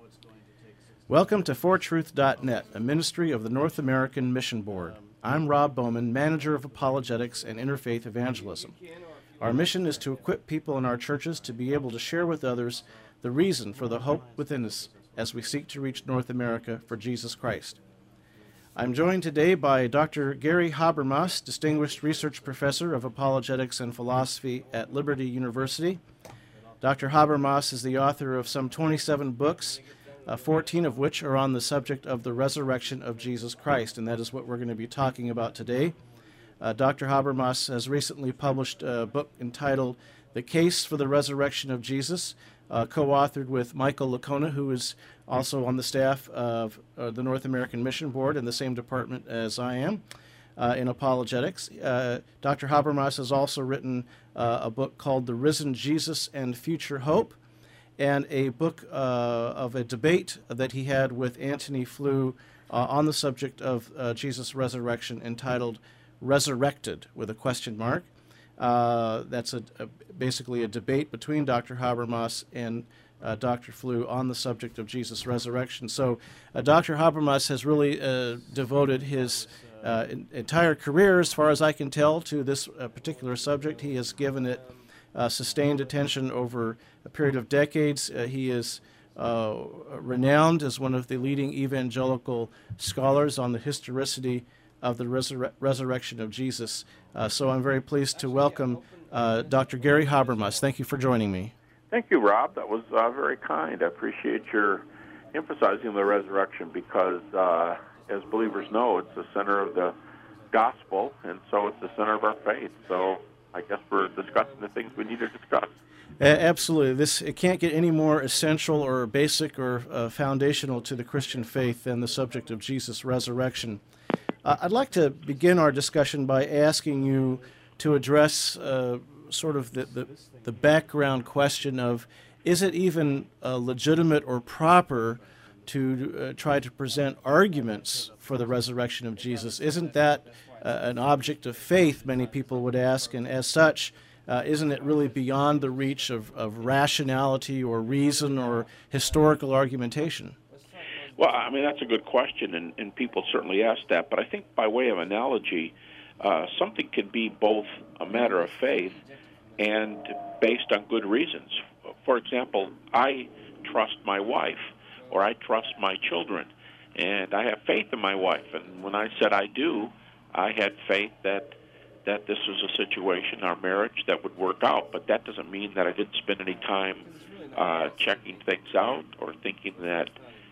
Welcome to ForTruth.net, a ministry of the North American Mission Board. I'm Rob Bowman, Manager of Apologetics and Interfaith Evangelism. Our mission is to equip people in our churches to be able to share with others the reason for the hope within us as we seek to reach North America for Jesus Christ. I'm joined today by Dr. Gary Habermas, Distinguished Research Professor of Apologetics and Philosophy at Liberty University. Dr. Habermas is the author of some 27 books, 14 of which are on the subject of the resurrection of Jesus Christ, and that is what we're going to be talking about today. Dr. Habermas has recently published a book entitled The Case for the Resurrection of Jesus, co-authored with Michael Licona, who is also on the staff of the North American Mission Board in the same department as I am in apologetics. Dr. Habermas has also written a book called The Risen Jesus and Future Hope, and a book of a debate that he had with Antony Flew on the subject of Jesus' resurrection entitled Resurrected, with a question mark. That's basically a debate between Dr. Habermas and Dr. Flew on the subject of Jesus' resurrection. So Dr. Habermas has really devoted his entire career, as far as I can tell, to this particular subject. He has given it sustained attention over a period of decades. He is renowned as one of the leading evangelical scholars on the historicity of the resurrection of Jesus. So I'm very pleased to welcome Dr. Gary Habermas. Thank you for joining me. Thank you, Rob. That was very kind. I appreciate your emphasizing the resurrection because, as believers know, it's the center of the gospel, and so it's the center of our faith. So I guess we're discussing the things we need to discuss. Absolutely. It can't get any more essential or basic or foundational to the Christian faith than the subject of Jesus' resurrection. I'd like to begin our discussion by asking you to address sort of the background question of, is it even legitimate or proper to try to present arguments for the resurrection of Jesus? Isn't that an object of faith, many people would ask, and as such, isn't it really beyond the reach of rationality or reason or historical argumentation? Well, I mean, that's a good question, and people certainly ask that, but I think by way of analogy, something can be both a matter of faith and based on good reasons. For example, I trust my wife, or I trust my children, and I have faith in my wife, and when I said I do, I had faith that this was a situation, our marriage, that would work out, but that doesn't mean that I didn't spend any time checking things out or thinking that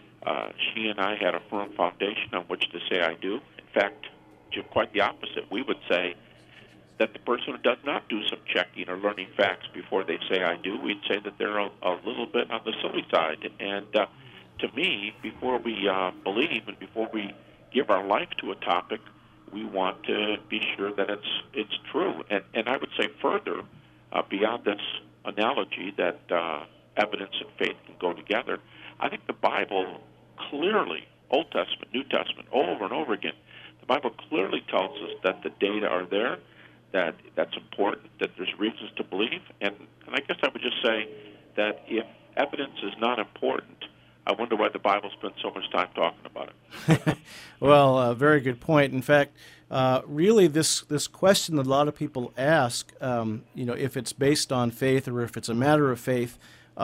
she and I had a firm foundation on which to say I do. In fact, quite the opposite. We would say that the person who does not do some checking or learning facts before they say I do, we'd say that they're a little bit on the silly side. And to me, before we believe and before we give our life to a topic, we want to be sure that it's true. And I would say further, beyond this analogy that evidence and faith can go together, I think the Bible clearly, Old Testament, New Testament, over and over again, the Bible clearly tells us that the data are there, that's important, that there's reasons to believe. And I guess I would just say that if evidence is not important, I wonder why the Bible spends so much time talking about it. Well, very good point. In fact, really this question that a lot of people ask, if it's based on faith or if it's a matter of faith,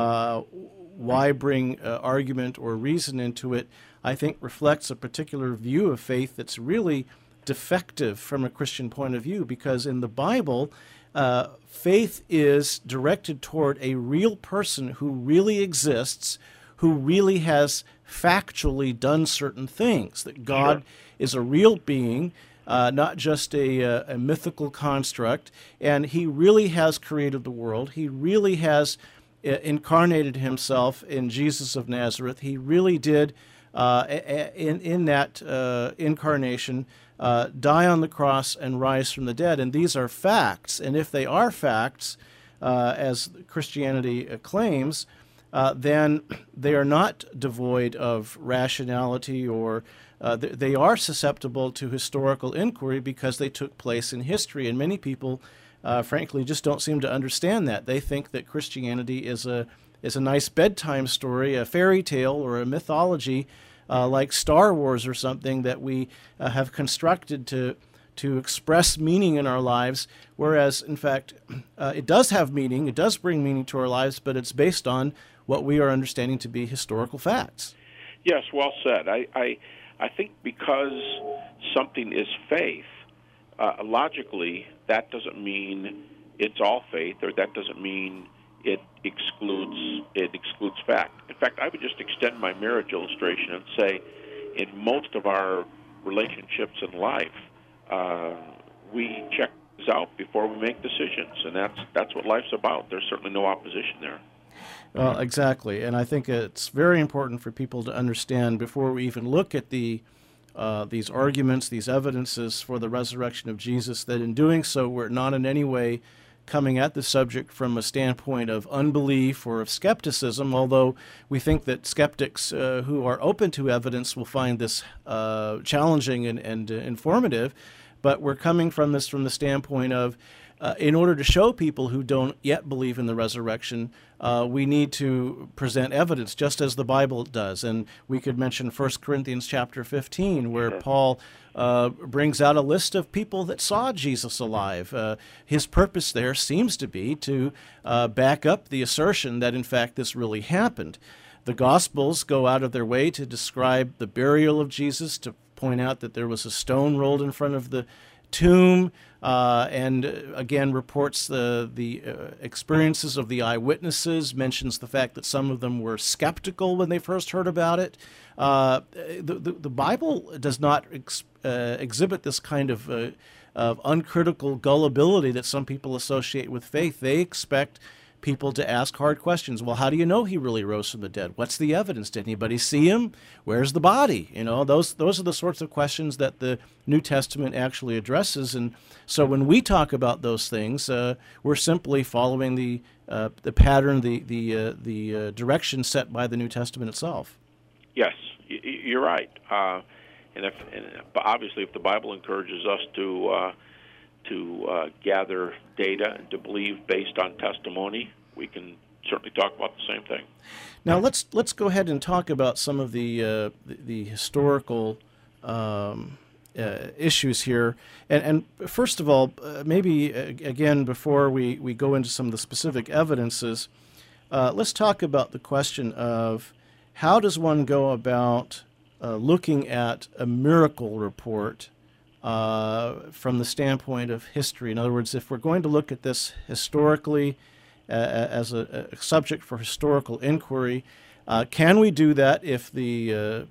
why bring argument or reason into it, I think reflects a particular view of faith that's really defective from a Christian point of view, because in the Bible, faith is directed toward a real person who really exists, who really has factually done certain things, that God is a real being, not just a mythical construct, and he really has created the world. He really has incarnated himself in Jesus of Nazareth. He really did, in that incarnation, die on the cross and rise from the dead. And these are facts. And if they are facts, as Christianity claims, then they are not devoid of rationality, or they are susceptible to historical inquiry because they took place in history. And many people, frankly, just don't seem to understand that. They think that Christianity is a is a nice bedtime story, a fairy tale, or a mythology like Star Wars or something that we have constructed to express meaning in our lives, whereas, in fact, it does have meaning, it does bring meaning to our lives, but it's based on what we are understanding to be historical facts. Yes, well said. I think because something is faith, logically, that doesn't mean it's all faith, or that doesn't mean it excludes fact. In fact, I would just extend my marriage illustration and say, in most of our relationships in life, we check things out before we make decisions, and that's what life's about. There's certainly no opposition there. Well, exactly, and I think it's very important for people to understand before we even look at these arguments, these evidences for the resurrection of Jesus, that in doing so we're not in any way coming at the subject from a standpoint of unbelief or of skepticism, although we think that skeptics who are open to evidence will find this challenging and informative, but we're coming from this from the standpoint of in order to show people who don't yet believe in the resurrection, we need to present evidence, just as the Bible does. And we could mention 1 Corinthians chapter 15, where Paul brings out a list of people that saw Jesus alive. His purpose there seems to be to back up the assertion that, in fact, this really happened. The Gospels go out of their way to describe the burial of Jesus, to point out that there was a stone rolled in front of the tomb, and again reports the experiences of the eyewitnesses, mentions the fact that some of them were skeptical when they first heard about it. The Bible does not exhibit this kind of uncritical gullibility that some people associate with faith. They expect people to ask hard questions. Well, how do you know he really rose from the dead? What's the evidence? Did anybody see him? Where's the body? You know, those are the sorts of questions that the New Testament actually addresses. And so when we talk about those things, we're simply following the pattern, the direction set by the New Testament itself. Yes, you're right. And obviously, if the Bible encourages us to gather data and to believe based on testimony, we can certainly talk about the same thing. Now let's go ahead and talk about some of the historical issues here. And first of all, maybe again before we go into some of the specific evidences, let's talk about the question of how does one go about looking at a miracle report from the standpoint of history. In other words, if we're going to look at this historically as a subject for historical inquiry, can we do that if the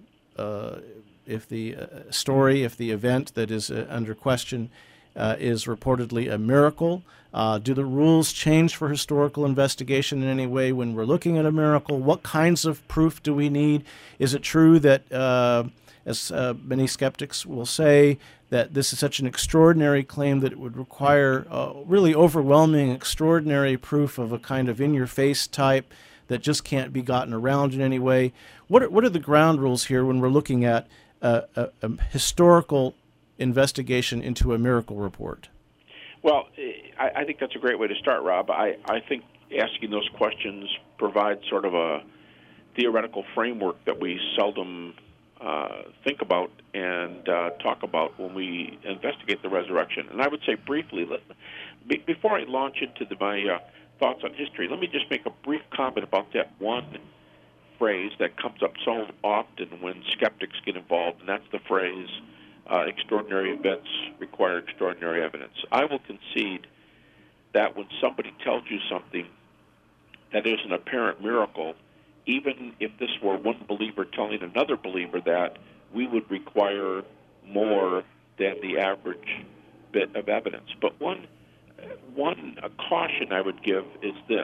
story, if the event that is under question is reportedly a miracle? Do the rules change for historical investigation in any way when we're looking at a miracle? What kinds of proof do we need? Is it true that, as many skeptics will say, that this is such an extraordinary claim that it would require really overwhelming, extraordinary proof of a kind of in-your-face type that just can't be gotten around in any way? What are the ground rules here when we're looking at a historical investigation into a miracle report? Well, I think that's a great way to start, Rob. I think asking those questions provides sort of a theoretical framework that we seldom think about and talk about when we investigate the resurrection. And I would say briefly, before I launch into my thoughts on history, let me just make a brief comment about that one phrase that comes up so often when skeptics get involved, and that's the phrase, extraordinary events require extraordinary evidence. I will concede that when somebody tells you something that is an apparent miracle, even if this were one believer telling another believer that, we would require more than the average bit of evidence. But one caution I would give is this.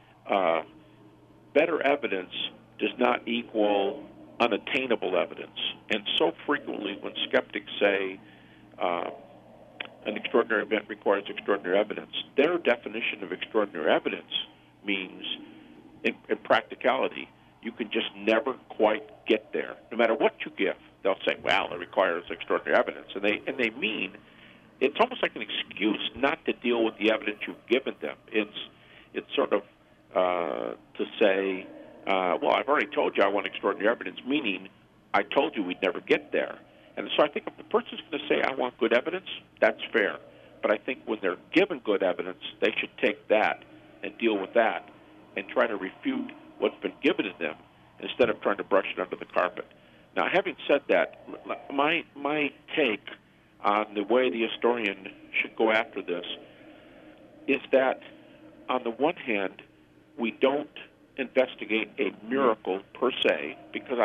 Better evidence does not equal unattainable evidence. And so frequently when skeptics say an extraordinary event requires extraordinary evidence, their definition of extraordinary evidence means, in practicality, you can just never quite get there. No matter what you give, they'll say, well, it requires extraordinary evidence. And they mean, it's almost like an excuse not to deal with the evidence you've given them. It's sort of to say, well, I've already told you I want extraordinary evidence, meaning I told you we'd never get there. And so I think if the person's going to say, I want good evidence, that's fair. But I think when they're given good evidence, they should take that and deal with that and try to refute what's been given to them instead of trying to brush it under the carpet. Now, having said that, my take on the way the historian should go after this is that, on the one hand, we don't investigate a miracle per se, because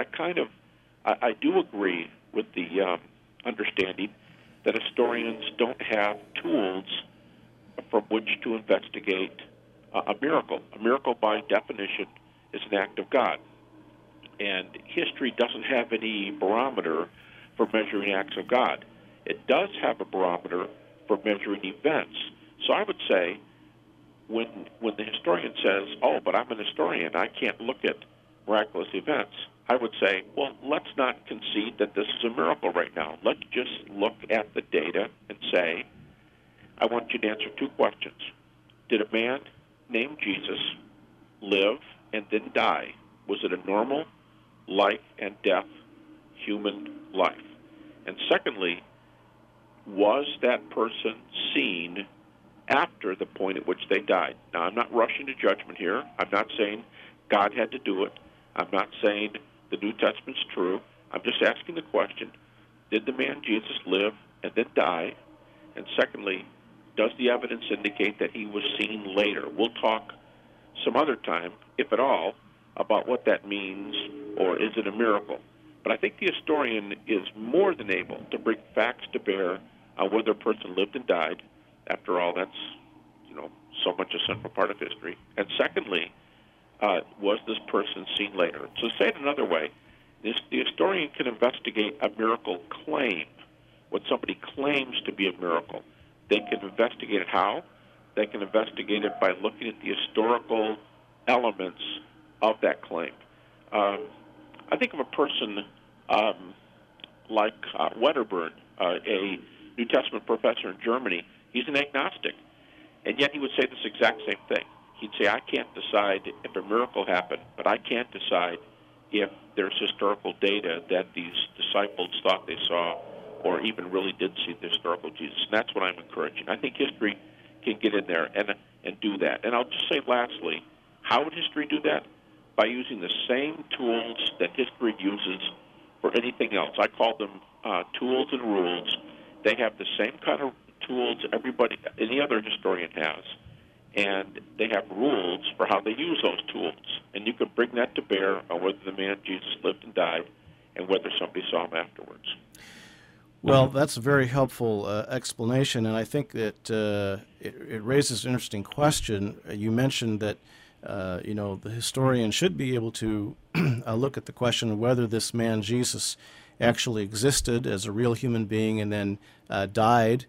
I do agree with the understanding that historians don't have tools from which to investigate a miracle. A miracle, by definition, is an act of God. And history doesn't have any barometer for measuring acts of God. It does have a barometer for measuring events. So I would say, when the historian says, oh, but I'm an historian, I can't look at miraculous events, I would say, well, let's not concede that this is a miracle right now. Let's just look at the data and say, I want you to answer two questions. Did a man named Jesus live and then die? Was it a normal life and death human life? And secondly, was that person seen after the point at which they died? Now, I'm not rushing to judgment here. I'm not saying God had to do it. I'm not saying the New Testament's true. I'm just asking the question, did the man Jesus live and then die? And secondly, does the evidence indicate that he was seen later? We'll talk some other time, if at all, about what that means, or is it a miracle? But I think the historian is more than able to bring facts to bear on whether a person lived and died. After all, that's, so much a central part of history. And secondly, was this person seen later? So to say it another way, the historian can investigate a miracle claim, what somebody claims to be a miracle. They can investigate it how? They can investigate it by looking at the historical elements of that claim. I think of a person like Wedderburn, a New Testament professor in Germany. He's an agnostic, and yet he would say this exact same thing. He'd say, I can't decide if a miracle happened, but I can't decide if there's historical data that these disciples thought they saw or even really did see the historical Jesus. And that's what I'm encouraging. I think history can get in there and do that. And I'll just say lastly, how would history do that? By using the same tools that history uses for anything else. I call them tools and rules. They have the same kind of tools any other historian has. And they have rules for how they use those tools. And you can bring that to bear on whether the man Jesus lived and died and whether somebody saw him afterwards. Well, that's a very helpful explanation, and I think that it raises an interesting question. You mentioned that the historian should be able to look at the question of whether this man Jesus actually existed as a real human being and then died.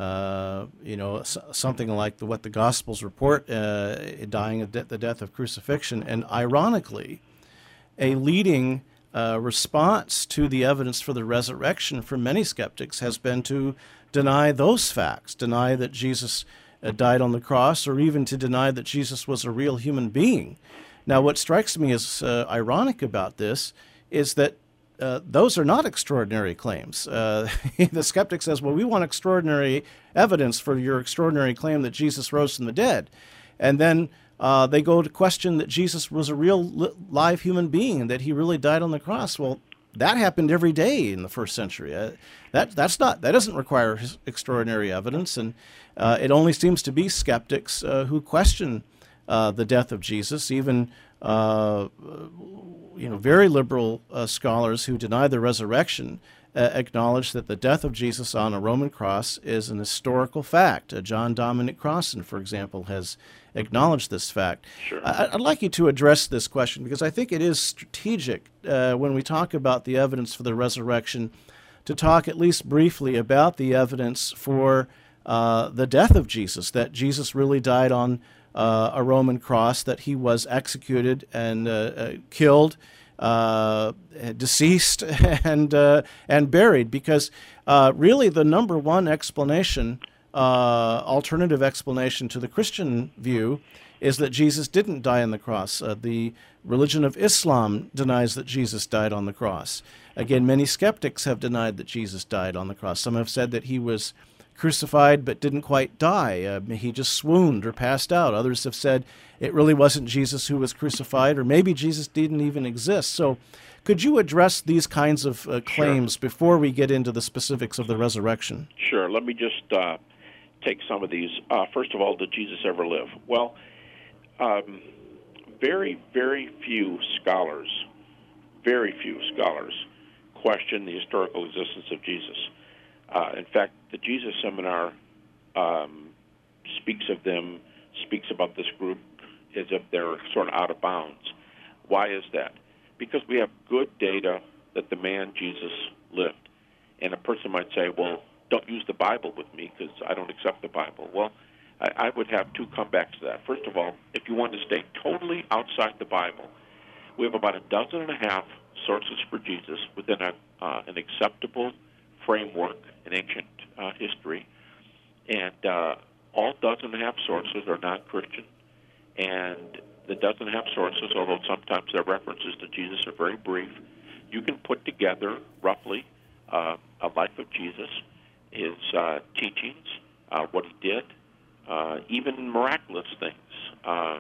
Something like what the Gospels report, dying of the death of crucifixion. And ironically, a leading response to the evidence for the resurrection for many skeptics has been to deny those facts, deny that Jesus died on the cross, or even to deny that Jesus was a real human being. Now, what strikes me as ironic about this is that those are not extraordinary claims. The skeptic says, well, we want extraordinary evidence for your extraordinary claim that Jesus rose from the dead. And then they go to question that Jesus was a real live human being and that he really died on the cross. Well, that happened every day in the first century. That doesn't require extraordinary evidence, and it only seems to be skeptics who question the death of Jesus. Even very liberal scholars who deny the resurrection acknowledge that the death of Jesus on a Roman cross is an historical fact. John Dominic Crossan, for example, has acknowledged this fact. Sure. I'd like you to address this question because I think it is strategic when we talk about the evidence for the resurrection to talk at least briefly about the evidence for the death of Jesus, that Jesus really died on a Roman cross, that he was executed and killed, deceased, and buried, because really the number one explanation, alternative explanation to the Christian view, is that Jesus didn't die on the cross. The religion of Islam denies that Jesus died on the cross. Again, many skeptics have denied that Jesus died on the cross. Some have said that he was crucified but didn't quite die. He just swooned or passed out. Others have said it really wasn't Jesus who was crucified, or maybe Jesus didn't even exist. So could you address these kinds of claims Sure. before we get into the specifics of the resurrection? Sure. Let me just take some of these. First of all, did Jesus ever live? Well, very, very few scholars question the historical existence of Jesus. In fact, the Jesus Seminar speaks about this group as if they're sort of out of bounds. Why is that? Because we have good data that the man Jesus lived. And a person might say, well, don't use the Bible with me because I don't accept the Bible. Well, I would have two comebacks to that. First of all, if you want to stay totally outside the Bible, we have about 12.5 sources for Jesus within an acceptable framework in ancient history. And all 12.5 sources are non-Christian. And the 12.5 sources, although sometimes their references to Jesus are very brief, you can put together roughly a life of Jesus, his teachings, what he did, even miraculous things.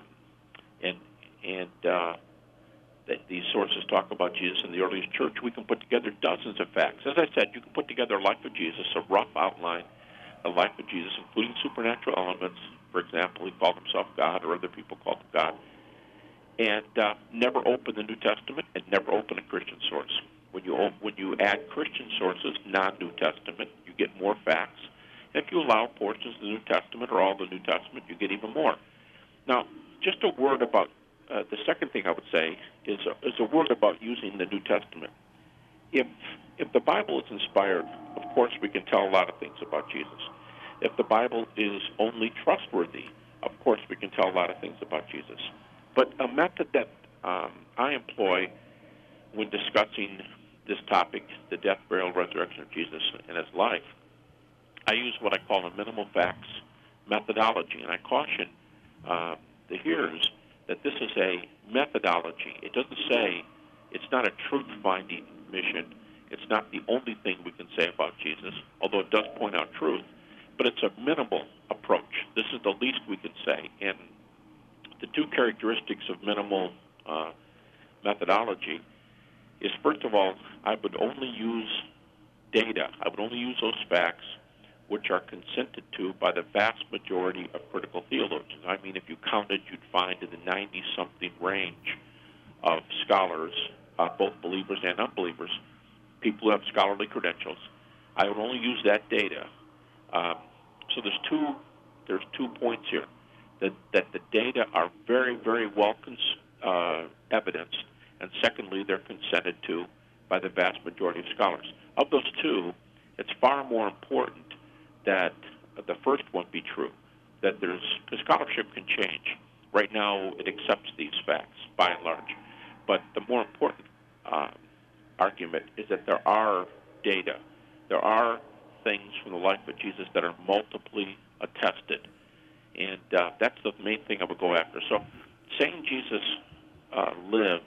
These sources talk about Jesus in the earliest church. We can put together dozens of facts. As I said, you can put together a life of Jesus, a rough outline, a life of Jesus, including supernatural elements. For example, he called himself God, or other people called him God, and never open the New Testament and never open a Christian source. When you add Christian sources, non-New Testament, you get more facts. And if you allow portions of the New Testament or all the New Testament, you get even more. Now, just a word about the second thing I would say is a word about using the New Testament. If the Bible is inspired, of course we can tell a lot of things about Jesus. If the Bible is only trustworthy, of course we can tell a lot of things about Jesus. But a method that I employ when discussing this topic, the death, burial, resurrection of Jesus and his life, I use what I call a minimal facts methodology. And I caution the hearers that this is a methodology. It doesn't say, it's not a truth-finding mission. It's not the only thing we can say about Jesus, although it does point out truth, but it's a minimal approach. This is the least we can say. And the two characteristics of minimal methodology is, first of all, I would only use data. I would only use those facts which are consented to by the vast majority of critical theologians. I mean, if you counted, you'd find in the 90-something range of scholars, both believers and unbelievers, people who have scholarly credentials. I would only use that data. So there's two points here. That the data are very, very well evidenced, and secondly, they're consented to by the vast majority of scholars. Of those two, it's far more important that the first one be true, that the scholarship can change. Right now, it accepts these facts, by and large. But the more important argument is that there are data. There are things from the life of Jesus that are multiply attested. And that's the main thing I would go after. So saying Jesus lived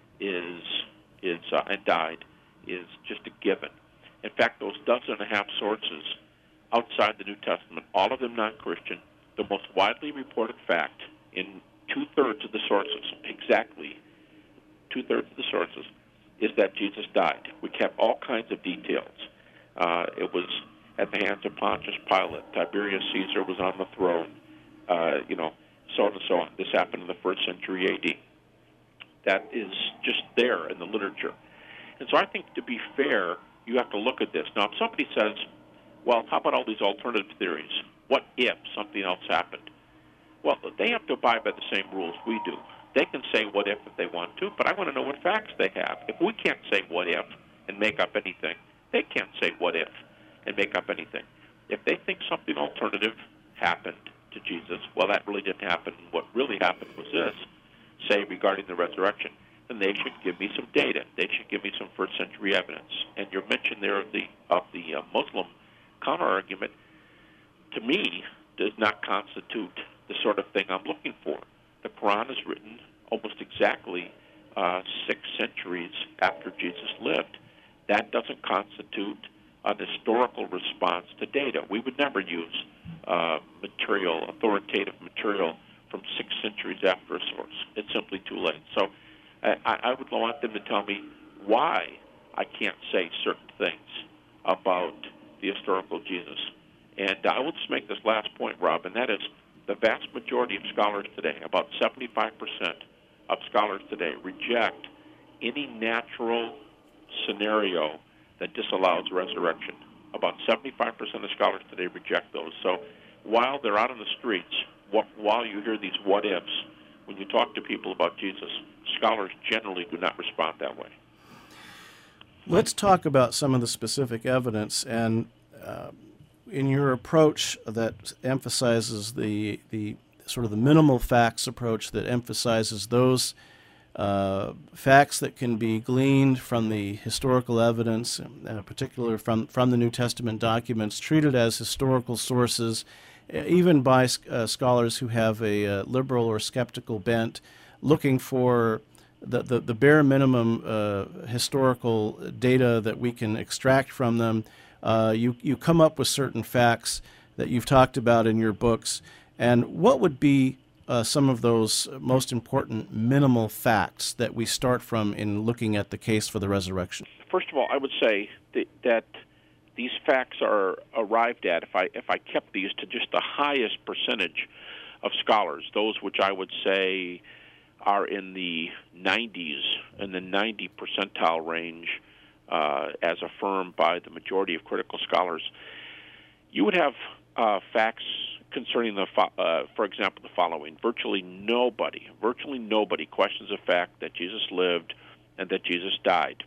and died is just a given. In fact, those 12.5 sources outside the New Testament, all of them non-Christian, the most widely reported fact in 2/3 of the sources, exactly 2/3 of the sources, is that Jesus died. We kept all kinds of details. It was at the hands of Pontius Pilate. Tiberius Caesar was on the throne. So on and so on. This happened in the 1st century A.D. That is just there in the literature. And so I think, to be fair, you have to look at this. Now, if somebody says, well, how about all these alternative theories? What if something else happened? Well, they have to abide by the same rules we do. They can say what if they want to, but I want to know what facts they have. If we can't say what if and make up anything, they can't say what if and make up anything. If they think something alternative happened to Jesus, well, that really didn't happen. What really happened was this, say, regarding the resurrection, then they should give me some data. They should give me some 1st century evidence. And your mention there of the Muslim counter-argument, to me, does not constitute the sort of thing I'm looking for. the Quran is written almost exactly 6 centuries after Jesus lived. That doesn't constitute an historical response to data. We would never use authoritative material from 6 centuries after a source. It's simply too late. So I would want them to tell me why I can't say certain things about the historical Jesus. And I will just make this last point, Rob, and that is the vast majority of scholars today, about 75% of scholars today, reject any natural scenario that disallows resurrection. About 75% of scholars today reject those. So while they're out on the streets, while you hear these what-ifs, when you talk to people about Jesus, scholars generally do not respond that way. Let's talk about some of the specific evidence, and in your approach that emphasizes the sort of the minimal facts approach that emphasizes those facts that can be gleaned from the historical evidence, particularly from the New Testament documents, treated as historical sources, even by scholars who have a liberal or skeptical bent, looking for the bare minimum historical data that we can extract from them. You come up with certain facts that you've talked about in your books. And what would be some of those most important minimal facts that we start from in looking at the case for the resurrection? First of all, I would say that these facts are arrived at, if I kept these to just the highest percentage of scholars, those which I would say are in the 90s, in the 90 percentile range, as affirmed by the majority of critical scholars, you would have facts concerning for example, the following: virtually nobody questions the fact that Jesus lived and that Jesus died.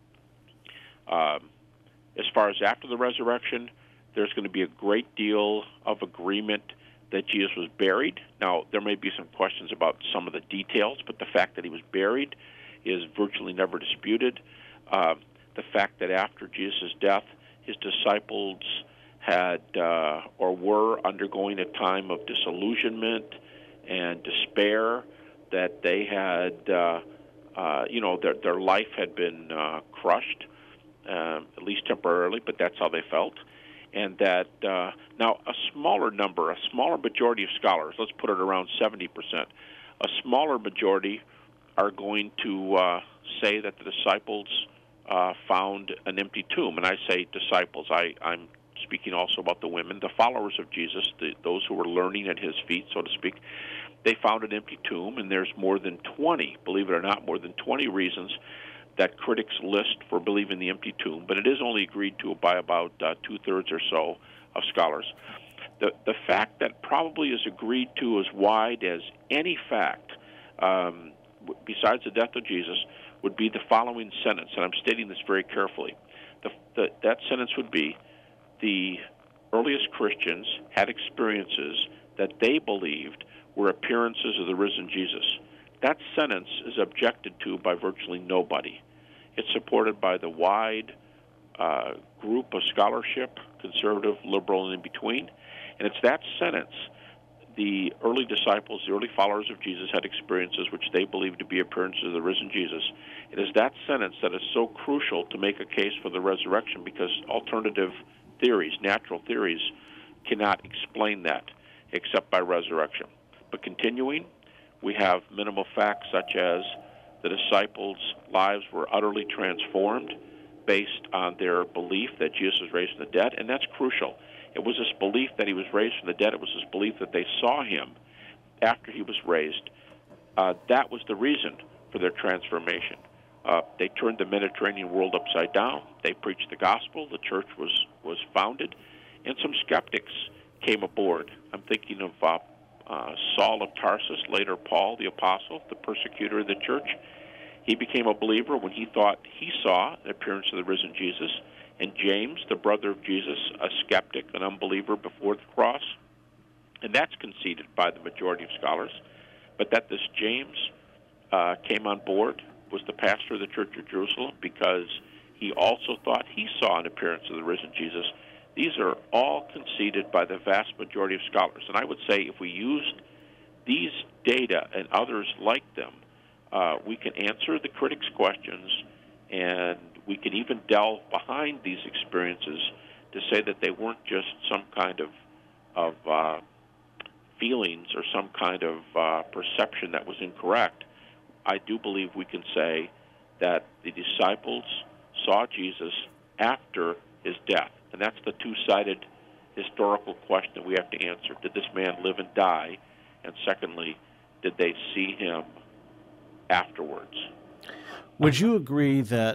As far as after the resurrection, there's going to be a great deal of agreement that Jesus was buried. Now, there may be some questions about some of the details, but the fact that he was buried is virtually never disputed. The fact that after Jesus' death, his disciples had or were undergoing a time of disillusionment and despair, that they had, their life had been crushed, at least temporarily, but that's how they felt. And that now a smaller majority of scholars, let's put it around 70%, a smaller majority are going to say that the disciples found an empty tomb. And I say disciples, I'm speaking also about the women, the followers of Jesus, those who were learning at his feet, so to speak. They found an empty tomb, and there's more than 20, believe it or not, more than 20 reasons that critics list for believing the empty tomb, but it is only agreed to by about two-thirds or so of scholars. The fact that probably is agreed to as wide as any fact, besides the death of Jesus, would be the following sentence, and I'm stating this very carefully. That sentence would be, the earliest Christians had experiences that they believed were appearances of the risen Jesus. That sentence is objected to by virtually nobody. It's supported by the wide group of scholarship, conservative, liberal, and in between. And it's that sentence, the early disciples, the early followers of Jesus had experiences which they believed to be appearances of the risen Jesus. It is that sentence that is so crucial to make a case for the resurrection, because alternative theories, natural theories, cannot explain that except by resurrection. But continuing, we have minimal facts such as the disciples' lives were utterly transformed based on their belief that Jesus was raised from the dead, and that's crucial. It was this belief that he was raised from the dead. It was this belief that they saw him after he was raised. That was the reason for their transformation. They turned the Mediterranean world upside down. They preached the gospel. The church was founded, and some skeptics came aboard. I'm thinking of Saul of Tarsus, later Paul the Apostle, the persecutor of the church. He became a believer when he thought he saw an appearance of the risen Jesus. And James, the brother of Jesus, a skeptic, an unbeliever before the cross. And that's conceded by the majority of scholars. But that this James came on board, was the pastor of the Church of Jerusalem, because he also thought he saw an appearance of the risen Jesus. These are all conceded by the vast majority of scholars. And I would say if we used these data and others like them, we can answer the critics' questions, and we can even delve behind these experiences to say that they weren't just some kind of feelings or some kind of perception that was incorrect. I do believe we can say that the disciples saw Jesus after his death, and that's the two-sided historical question we have to answer. Did this man live and die? And secondly, did they see him afterwards? Would you agree that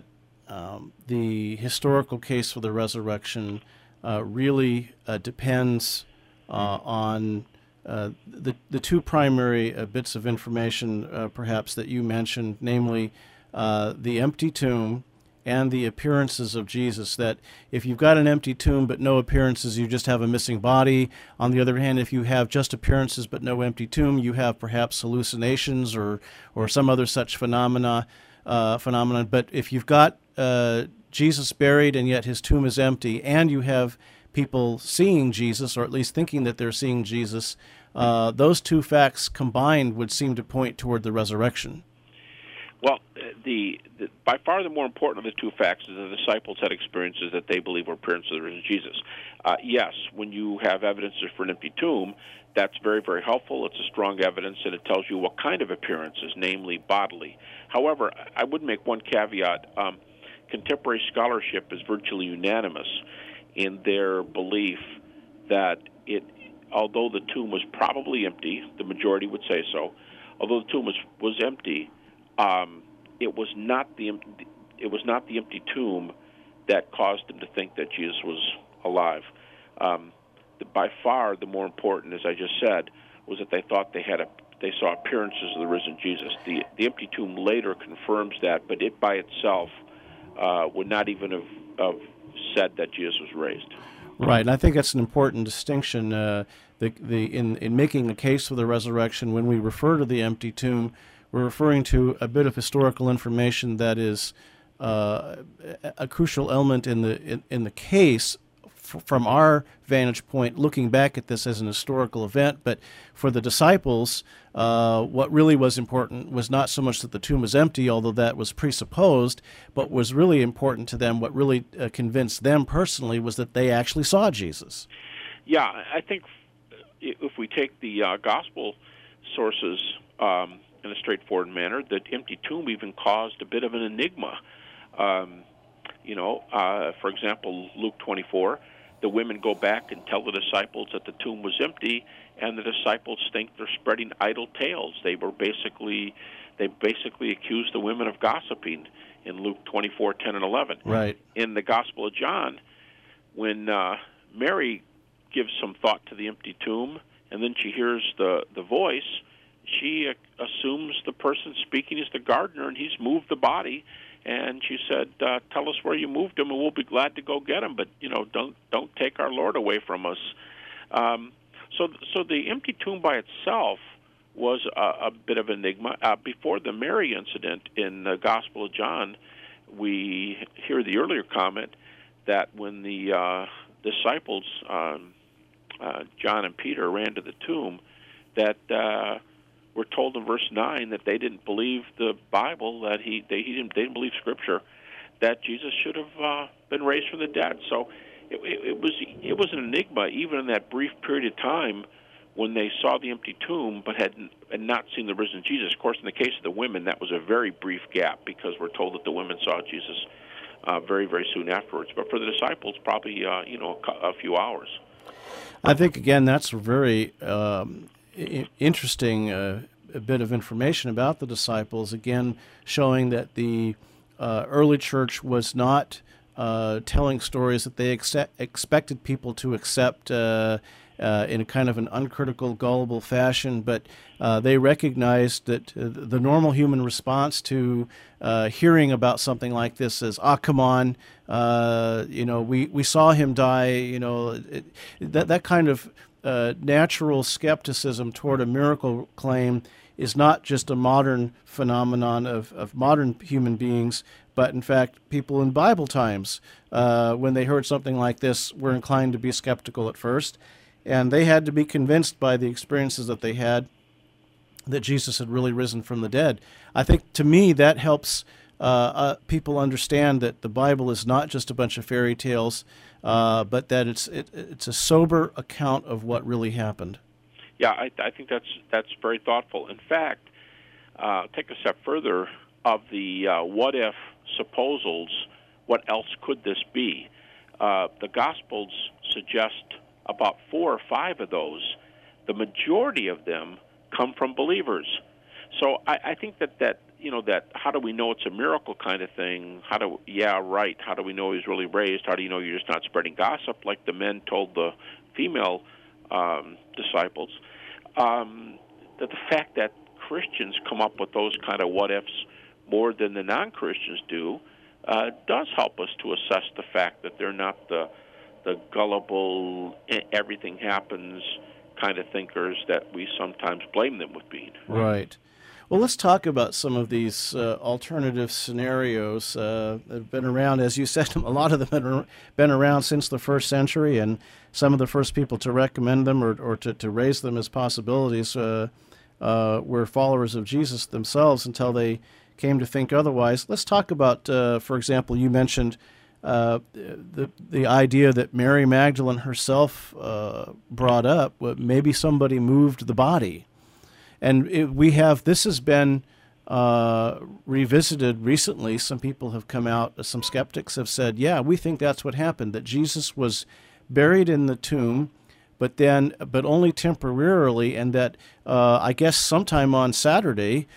the historical case for the resurrection really depends on the two primary bits of information, perhaps, that you mentioned, namely the empty tomb and the appearances of Jesus? That if you've got an empty tomb but no appearances, you just have a missing body. On the other hand, if you have just appearances but no empty tomb, you have perhaps hallucinations or some other such phenomenon. But if you've got Jesus buried and yet his tomb is empty, and you have people seeing Jesus, or at least thinking that they're seeing Jesus, those two facts combined would seem to point toward the resurrection. Well, by far the more important of the two facts is the disciples had experiences that they believe were appearances of the risen Jesus. Yes, when you have evidence for an empty tomb, that's very, very helpful. It's a strong evidence, and it tells you what kind of appearances, namely bodily. However, I would make one caveat. Contemporary scholarship is virtually unanimous in their belief that although the tomb was probably empty, the majority would say so, although the tomb was empty, it was not the empty tomb that caused them to think that Jesus was alive. By far, the more important, as I just said, was that they thought they saw appearances of the risen Jesus. The empty tomb later confirms that, but it by itself would not even have said that Jesus was raised. Right, and I think that's an important distinction. In making a case for the resurrection, when we refer to the empty tomb, we're referring to a bit of historical information that is a crucial element in the case from our vantage point, looking back at this as an historical event. But for the disciples, what really was important was not so much that the tomb was empty, although that was presupposed, but was really important to them, what really convinced them personally, was that they actually saw Jesus. Yeah, I think if we take the gospel sources in a straightforward manner, the empty tomb even caused a bit of an enigma. For example, Luke 24, the women go back and tell the disciples that the tomb was empty, and the disciples think they're spreading idle tales. They basically accused the women of gossiping in Luke 24, 10 and 11. Right. In the Gospel of John, when Mary gives some thought to the empty tomb, and then she hears the voice, she assumes the person speaking is the gardener, and he's moved the body. And she said, "Tell us where you moved him, and we'll be glad to go get him. But don't take our Lord away from us." So the empty tomb by itself was a bit of an enigma. Before the Mary incident in the Gospel of John, we hear the earlier comment that when the disciples, John and Peter, ran to the tomb, that we're told in verse 9 that they didn't believe the Bible, that they didn't believe Scripture, that Jesus should have been raised from the dead. So it was an enigma even in that brief period of time when they saw the empty tomb but had not seen the risen Jesus. Of course, in the case of the women, that was a very brief gap because we're told that the women saw Jesus very, very soon afterwards. But for the disciples, probably a few hours. I think again that's a very interesting a bit of information about the disciples, again showing that the early church was not telling stories that they expected people to accept in a kind of an uncritical, gullible fashion, but they recognized that the normal human response to hearing about something like this is, come on, we saw him die, that kind of natural skepticism toward a miracle claim is not just a modern phenomenon of modern human beings, but in fact people in Bible times, when they heard something like this, were inclined to be skeptical at first, and they had to be convinced by the experiences that they had that Jesus had really risen from the dead. I think, to me, that helps people understand that the Bible is not just a bunch of fairy tales, but that it's a sober account of what really happened. Yeah, I think that's very thoughtful. In fact, take a step further, of the what-if supposals, what else could this be? The Gospels suggest about 4 or 5 of those. The majority of them come from believers. So I think that how do we know it's a miracle kind of thing? How do we know he's really raised? How do you know you're just not spreading gossip like the men told the female disciples? That the fact that Christians come up with those kind of what-ifs more than the non-Christians do does help us to assess the fact that they're not the gullible, everything happens kind of thinkers that we sometimes blame them with being. Right. Well, let's talk about some of these alternative scenarios that have been around. As you said, a lot of them have been around since the first century, and some of the first people to recommend them or to raise them as possibilities were followers of Jesus themselves until they came to think otherwise. Let's talk about, for example, you mentioned the idea that Mary Magdalene herself brought up. Maybe somebody moved the body. And this has been revisited recently. Some people have come out, some skeptics have said, yeah, we think that's what happened, that Jesus was buried in the tomb, but only temporarily, and that I guess sometime on Saturday,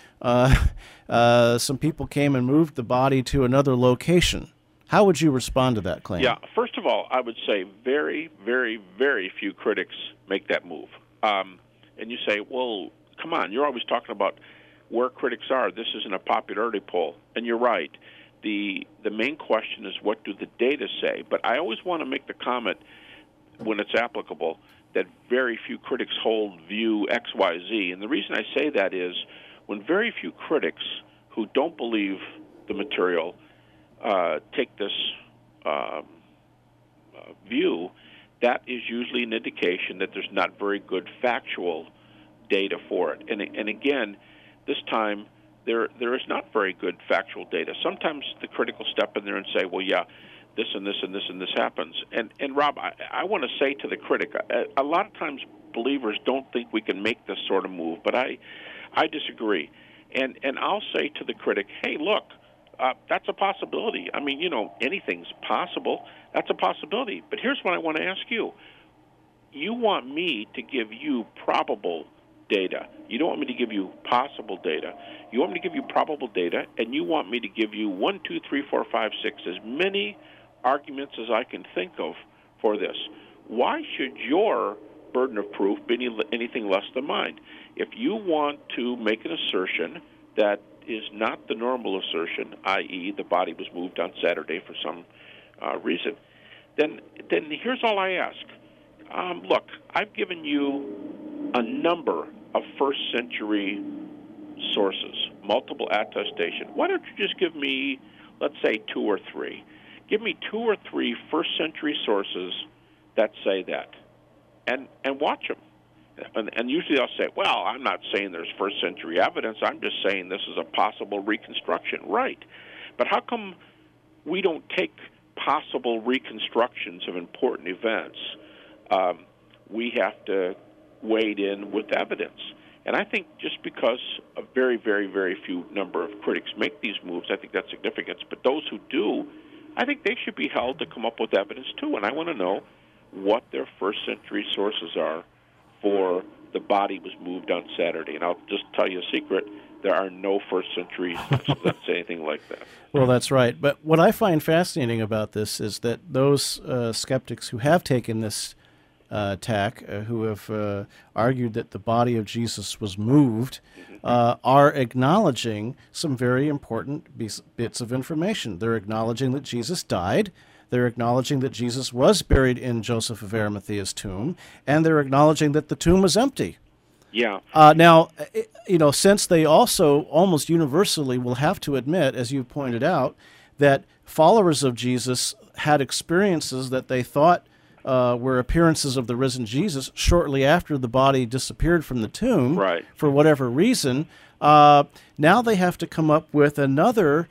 some people came and moved the body to another location. How would you respond to that claim? Yeah, first of all, I would say very, very, very few critics make that move. And you say, well, come on, you're always talking about where critics are. This isn't a popularity poll. And you're right. The main question is, what do the data say? But I always want to make the comment, when it's applicable, that very few critics hold view X, Y, Z. And the reason I say that is when very few critics who don't believe the material take this view, that is usually an indication that there's not very good factual data for it. And again, this time there is not very good factual data. Sometimes the critic will step in there and say, well, yeah, this and this and this and this happens. And Rob, I want to say to the critic, a lot of times believers don't think we can make this sort of move, but I disagree. And I'll say to the critic, hey, look, that's a possibility. I mean, anything's possible. That's a possibility. But here's what I want to ask you. You want me to give you probable data. You don't want me to give you possible data. You want me to give you probable data, and you want me to give you 1, 2, 3, 4, 5, 6, as many arguments as I can think of for this. Why should your burden of proof be anything less than mine? If you want to make an assertion that is not the normal assertion, i.e. the body was moved on Saturday for some reason, then here's all I ask. Look, I've given you a number of first-century sources, multiple attestation. Why don't you just give me, let's say, 2 or 3? Give me 2 or 3 first-century sources that say that, and watch them. And usually I'll say, well, I'm not saying there's first-century evidence. I'm just saying this is a possible reconstruction. Right. But how come we don't take possible reconstructions of important events? We have to wade in with evidence. And I think just because a very, very, very few number of critics make these moves, I think that's significant. But those who do, I think they should be held to come up with evidence too. And I want to know what their first-century sources are for the body was moved on Saturday. And I'll just tell you a secret, there are no first-century sources that say anything like that. Well, that's right. But what I find fascinating about this is that those skeptics who have taken this tack, who have argued that the body of Jesus was moved, are acknowledging some very important bits of information. They're acknowledging that Jesus died. They're acknowledging that Jesus was buried in Joseph of Arimathea's tomb, and they're acknowledging that the tomb was empty. Yeah. Now, since they also almost universally will have to admit, as you pointed out, that followers of Jesus had experiences that they thought were appearances of the risen Jesus shortly after the body disappeared from the tomb, Right. for whatever reason. Now they have to come up with another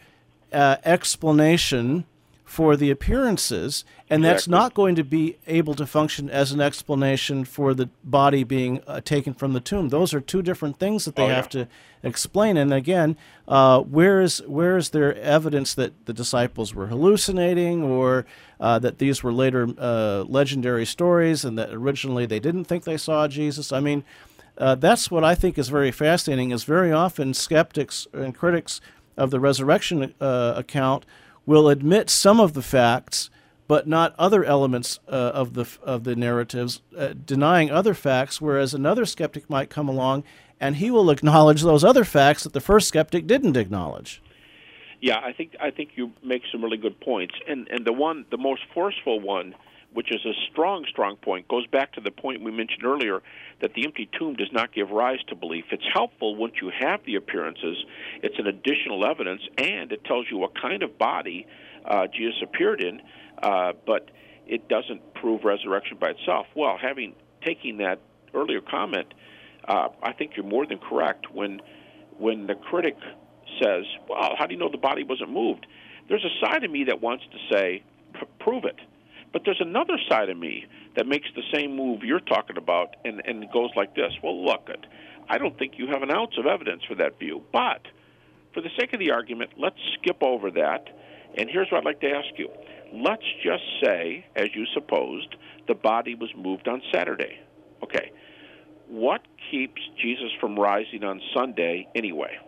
explanation for the appearances, and that's Exactly. not going to be able to function as an explanation for the body being taken from the tomb. Those are two different things that they have to explain. And again, where is there evidence that the disciples were hallucinating, or that these were later legendary stories, and that originally they didn't think they saw Jesus? I mean, that's what I think is very fascinating. Is very often skeptics and critics of the resurrection account will admit some of the facts, but not other elements of the narratives, denying other facts. Whereas another skeptic might come along, and he will acknowledge those other facts that the first skeptic didn't acknowledge. Yeah, I think you make some really good points, and the most forceful one, which is a strong point, goes back to the point we mentioned earlier, that the empty tomb does not give rise to belief. It's helpful once you have the appearances. It's an additional evidence, and it tells you what kind of body Jesus appeared in, but it doesn't prove resurrection by itself. Well, taking that earlier comment, I think you're more than correct. When the critic says, well, how do you know the body wasn't moved? There's a side of me that wants to say, prove it. But there's another side of me that makes the same move you're talking about, and it goes like this. Well, look, I don't think you have an ounce of evidence for that view. But for the sake of the argument, let's skip over that. And here's what I'd like to ask you. Let's just say, as you supposed, the body was moved on Saturday. Okay. What keeps Jesus from rising on Sunday anyway?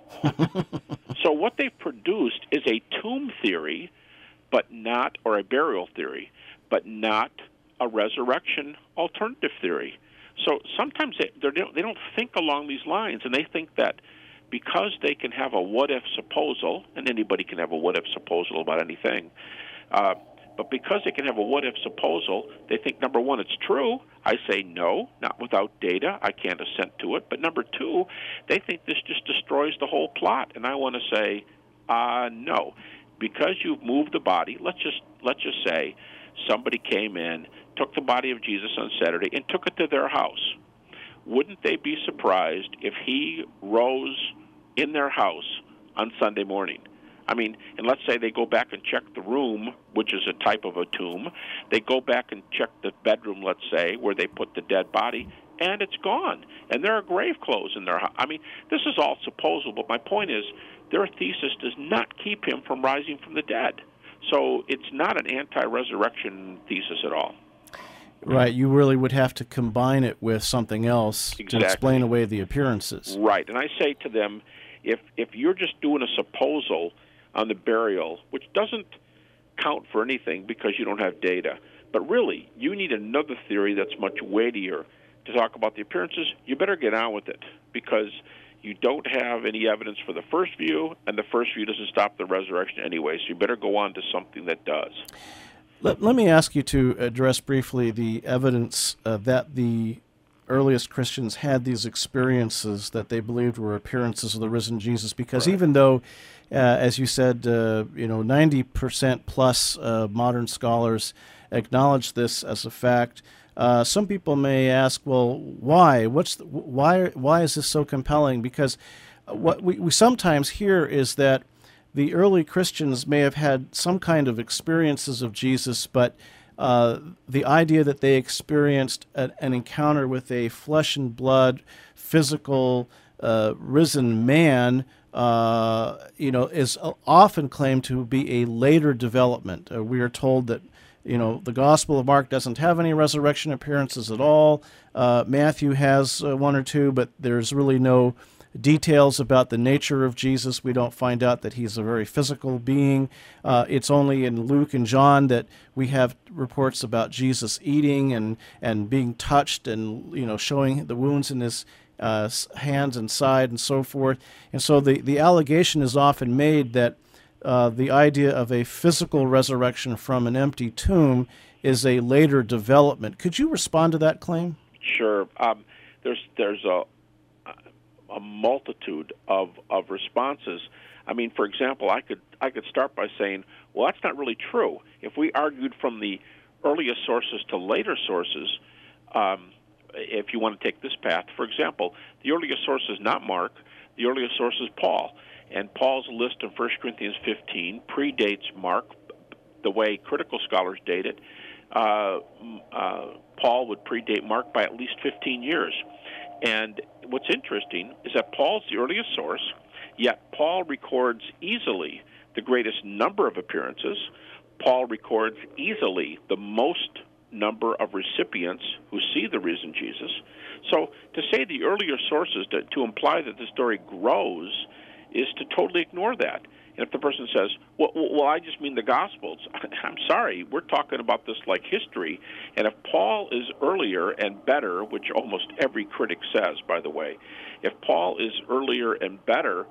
So what they've produced is a tomb theory, or a burial theory, but not a resurrection alternative theory. So sometimes they don't think along these lines, and they think that because they can have a what-if supposal, and anybody can have a what-if supposal about anything, but because they can have a what-if supposal, they think, number one, it's true. I say no, not without data. I can't assent to it. But number two, they think this just destroys the whole plot, and I want to say no. Because you've moved the body, let's just say somebody came in, took the body of Jesus on Saturday, and took it to their house. Wouldn't they be surprised if he rose in their house on Sunday morning? I mean, and let's say they go back and check the room, which is a type of a tomb. They go back and check the bedroom, let's say, where they put the dead body, and it's gone. And there are grave clothes in their house. I mean, this is all supposable, but my point is their thesis does not keep him from rising from the dead. So it's not an anti-resurrection thesis at all. Right. You really would have to combine it with something else to explain away the appearances. Right. And I say to them, if you're just doing a supposal on the burial, which doesn't count for anything because you don't have data, but really you need another theory that's much weightier to talk about the appearances, you better get on with it, because you don't have any evidence for the first view, and the first view doesn't stop the resurrection anyway, so you better go on to something that does. Let me ask you to address briefly the evidence that the earliest Christians had these experiences that they believed were appearances of the risen Jesus, because even though, as you said, 90% plus modern scholars acknowledge this as a fact, some people may ask, well, why? Why is this so compelling? Because what we sometimes hear is that the early Christians may have had some kind of experiences of Jesus, but the idea that they experienced an encounter with a flesh and blood, physical, risen man, is often claimed to be a later development. We are told that the Gospel of Mark doesn't have any resurrection appearances at all. Matthew has one or two, but there's really no details about the nature of Jesus. We don't find out that he's a very physical being. It's only in Luke and John that we have reports about Jesus eating and being touched and showing the wounds in his hands and side and so forth. And so the allegation is often made that the idea of a physical resurrection from an empty tomb is a later development. Could you respond to that claim? Sure. There's a multitude of responses. I mean, for example, I could start by saying, well, that's not really true. If we argued from the earliest sources to later sources, if you want to take this path. For example, the earliest source is not Mark. The earliest source is Paul. And Paul's list in 1 Corinthians 15 predates Mark the way critical scholars date it. Paul would predate Mark by at least 15 years. And what's interesting is that Paul's the earliest source, yet Paul records easily the greatest number of appearances. Paul records easily the most number of recipients who see the risen Jesus. So to say the earlier sources, to imply that the story grows, is to totally ignore that. And if the person says, well, I just mean the Gospels, I'm sorry, we're talking about this like history. And if Paul is earlier and better, which almost every critic says, by the way, if Paul is earlier and better,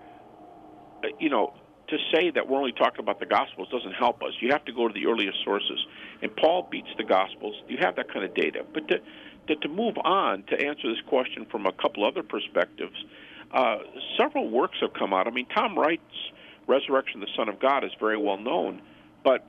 to say that we're only talking about the Gospels doesn't help us. You have to go to the earliest sources. And Paul beats the Gospels. You have that kind of data. But to move on, to answer this question from a couple other perspectives, several works have come out. I mean, Tom Wright's Resurrection of the Son of God is very well known, but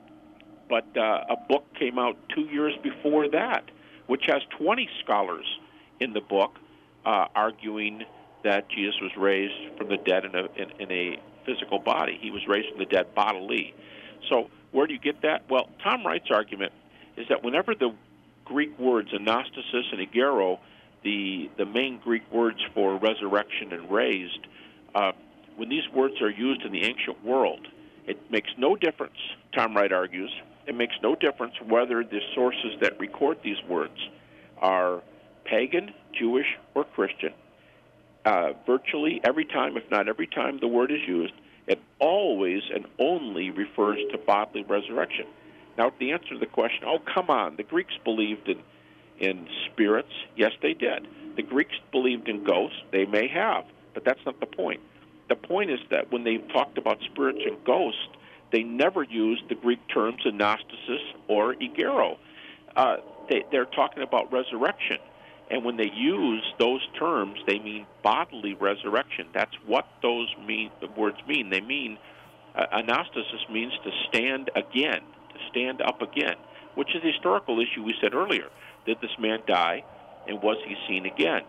a book came out 2 years before that, which has 20 scholars in the book arguing that Jesus was raised from the dead in a physical body. He was raised from the dead bodily. So where do you get that? Well, Tom Wright's argument is that whenever the Greek words anastasis and egero, the main Greek words for resurrection and raised, when these words are used in the ancient world, it makes no difference, Tom Wright argues, it makes no difference whether the sources that record these words are pagan, Jewish, or Christian. Virtually every time, if not every time the word is used, it always and only refers to bodily resurrection. Now, the answer to the question, oh, come on, the Greeks believed in spirits. Yes, they did. The Greeks believed in ghosts. They may have, but that's not the point. The point is that when they talked about spirits and ghosts, they never used the Greek terms anastasis or egero. They're talking about resurrection. And when they use those terms, they mean bodily resurrection. That's what those words mean. They mean, anastasis means to stand again, to stand up again, which is a historical issue we said earlier. Did this man die, and was he seen again?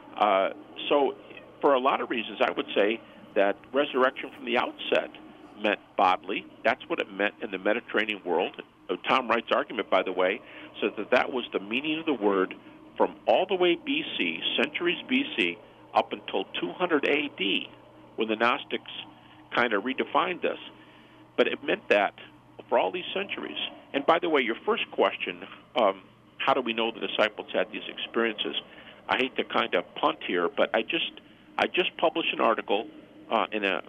So for a lot of reasons, I would say that resurrection from the outset meant bodily. That's what it meant in the Mediterranean world. Tom Wright's argument, by the way, says that was the meaning of the word from all the way BC, centuries BC, up until 200 AD, when the Gnostics kind of redefined this. But it meant that for all these centuries. And by the way, your first question, how do we know the disciples had these experiences? I hate to kind of punt here, but I just published an article in a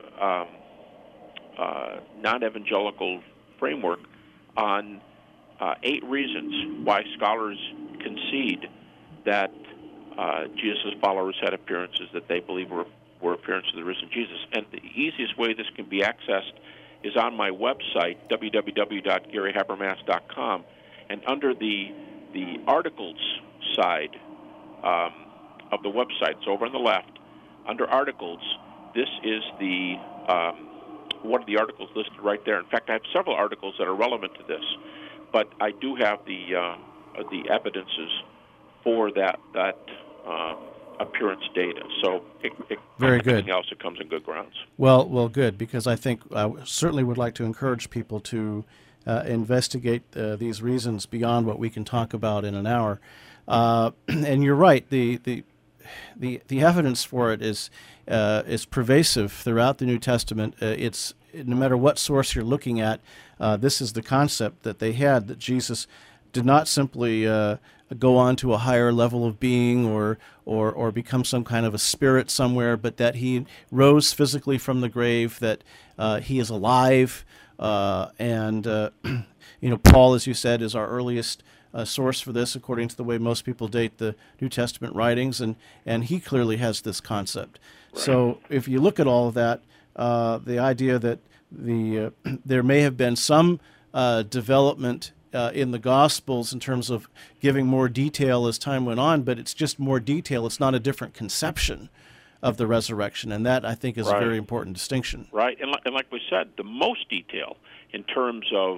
non-evangelical framework on 8 reasons why scholars concede that Jesus' followers had appearances that they believe were appearances of the risen Jesus. And the easiest way this can be accessed is on my website, www.garyhabermas.com, and under the articles side of the website, it's over on the left, under articles, this is the one of the articles listed right there. In fact, I have several articles that are relevant to this, but I do have the evidences for that appearance data. So very good. Everything else, it comes in good grounds. Well, good, because I think I certainly would like to encourage people to investigate these reasons beyond what we can talk about in an hour. And you're right. The evidence for it is pervasive throughout the New Testament. It's no matter what source you're looking at, this is the concept that they had, that Jesus did not simply go on to a higher level of being or become some kind of a spirit somewhere, but that he rose physically from the grave, that he is alive. And Paul, as you said, is our earliest source for this, according to the way most people date the New Testament writings, and he clearly has this concept. Right. So if you look at all of that, the idea that there may have been some development in the Gospels in terms of giving more detail as time went on, but it's just more detail. It's not a different conception of the resurrection, and that, I think, is a very important distinction. Right, and like we said, the most detail in terms of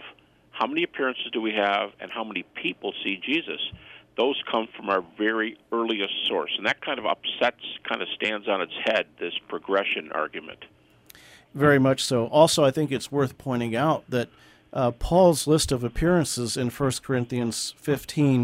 how many appearances do we have, and how many people see Jesus? Those come from our very earliest source, and that kind of stands on its head, this progression argument. Very much so. Also, I think it's worth pointing out that Paul's list of appearances in 1 Corinthians 15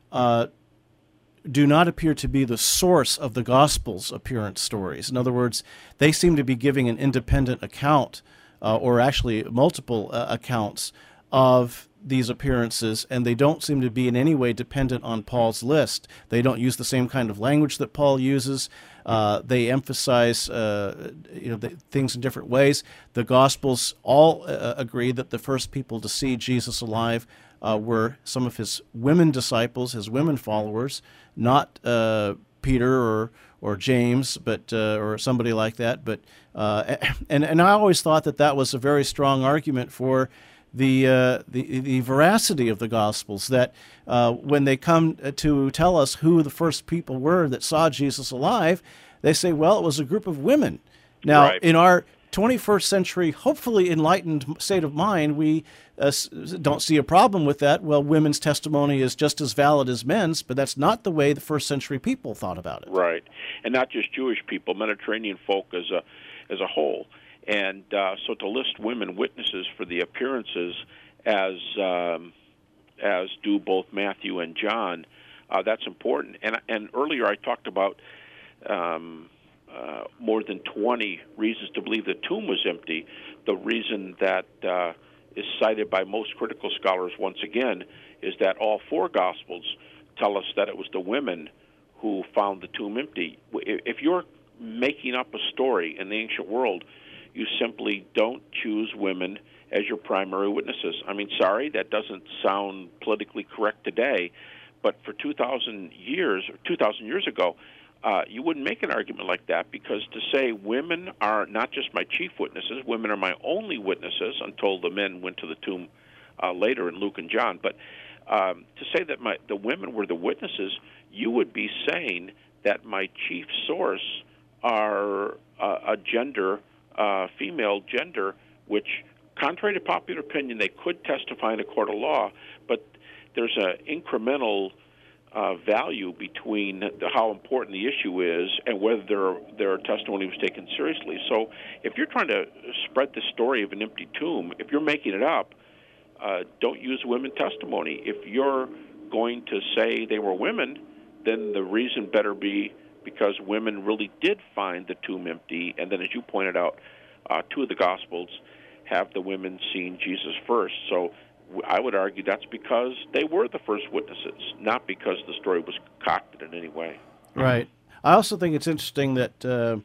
do not appear to be the source of the Gospel's appearance stories. In other words, they seem to be giving an independent account, or actually multiple accounts of these appearances, and they don't seem to be in any way dependent on Paul's list. They don't use the same kind of language that Paul uses. They emphasize things in different ways. The Gospels all agree that the first people to see Jesus alive were some of his women disciples, his women followers, not Peter or James, but or somebody like that. But and I always thought that was a very strong argument for the veracity of the Gospels, that when they come to tell us who the first people were that saw Jesus alive, they say, well, it was a group of women. Now, right. In our 21st century, hopefully enlightened state of mind, we don't see a problem with that. Well, women's testimony is just as valid as men's, but that's not the way the first century people thought about it. Right, and not just Jewish people, Mediterranean folk as a whole. And so to list women witnesses for the appearances as do both Matthew and John, that's important. And earlier I talked about more than 20 reasons to believe the tomb was empty. The reason that is cited by most critical scholars, once again, is that all four Gospels tell us that it was the women who found the tomb empty. If you're making up a story in the ancient world, you simply don't choose women as your primary witnesses. I mean, sorry, that doesn't sound politically correct today, but for 2,000 years ago, you wouldn't make an argument like that, because to say women are not just my chief witnesses, women are my only witnesses, until the men went to the tomb later in Luke and John. But to say that the women were the witnesses, you would be saying that my chief source are a gender, female gender, which, contrary to popular opinion, they could testify in a court of law, but there's an incremental value between how important the issue is and whether their testimony was taken seriously. So if you're trying to spread the story of an empty tomb, if you're making it up, don't use women testimony. If you're going to say they were women, then the reason better be because women really did find the tomb empty. And then, as you pointed out, two of the Gospels have the women seeing Jesus first. So I would argue that's because they were the first witnesses, not because the story was concocted in any way. Right. I also think it's interesting that the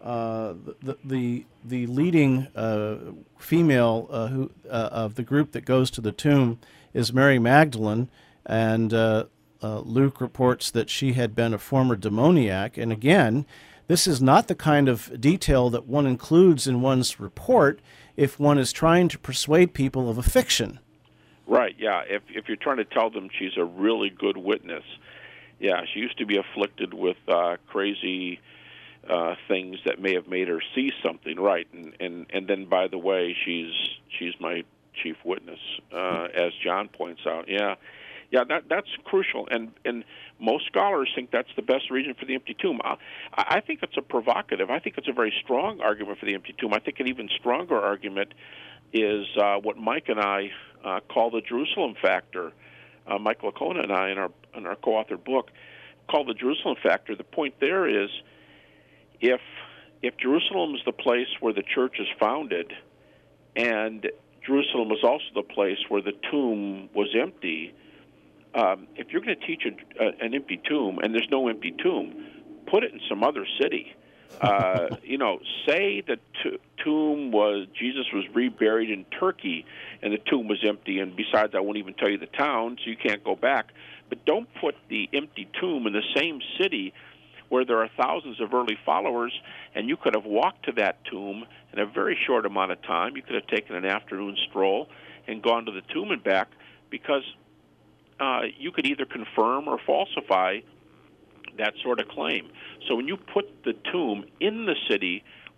leading female of the group that goes to the tomb is Mary Magdalene, and Luke reports that she had been a former demoniac. And again, this is not the kind of detail that one includes in one's report if one is trying to persuade people of a fiction. Right, yeah. If you're trying to tell them she's a really good witness, yeah, she used to be afflicted with crazy things that may have made her see something, right? And then, by the way, she's my chief witness, as John points out. Yeah, that's crucial, and most scholars think that's the best reason for the empty tomb. I think it's a provocative. I think it's a very strong argument for the empty tomb. I think an even stronger argument is what Mike and I call the Jerusalem factor. Mike Licona and I, in our co-authored book, call the Jerusalem factor. The point there is, if Jerusalem is the place where the church is founded, and Jerusalem is also the place where the tomb was empty, if you're going to teach an empty tomb, and there's no empty tomb, put it in some other city. Say the tomb Jesus was reburied in Turkey, and the tomb was empty, and besides, I won't even tell you the town, so you can't go back. But don't put the empty tomb in the same city where there are thousands of early followers, and you could have walked to that tomb in a very short amount of time. You could have taken an afternoon stroll and gone to the tomb and back, because you could either confirm or falsify that sort of claim. So when you put the tomb in the city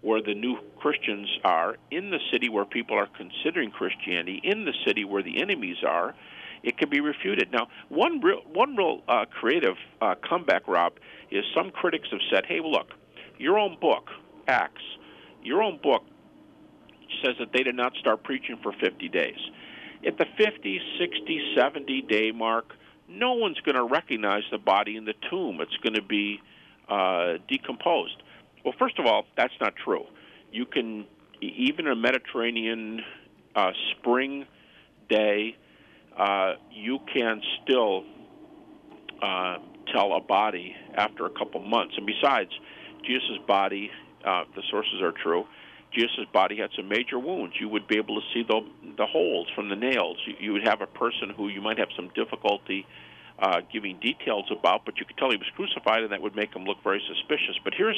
where the new Christians are, in the city where people are considering Christianity, in the city where the enemies are, it can be refuted. Now, one real creative comeback, Rob, is some critics have said, hey, well, look, your own book, Acts, your own book says that they did not start preaching for 50 days. At the 50, 60, 70-day mark, no one's going to recognize the body in the tomb. It's going to be decomposed. Well, first of all, that's not true. You can, even a Mediterranean spring day, you can still tell a body after a couple months. And besides, Jesus' body, the sources are true, Jesus' body had some major wounds. You would be able to see the holes from the nails. You would have a person who you might have some difficulty giving details about, but you could tell he was crucified, and that would make him look very suspicious. But here's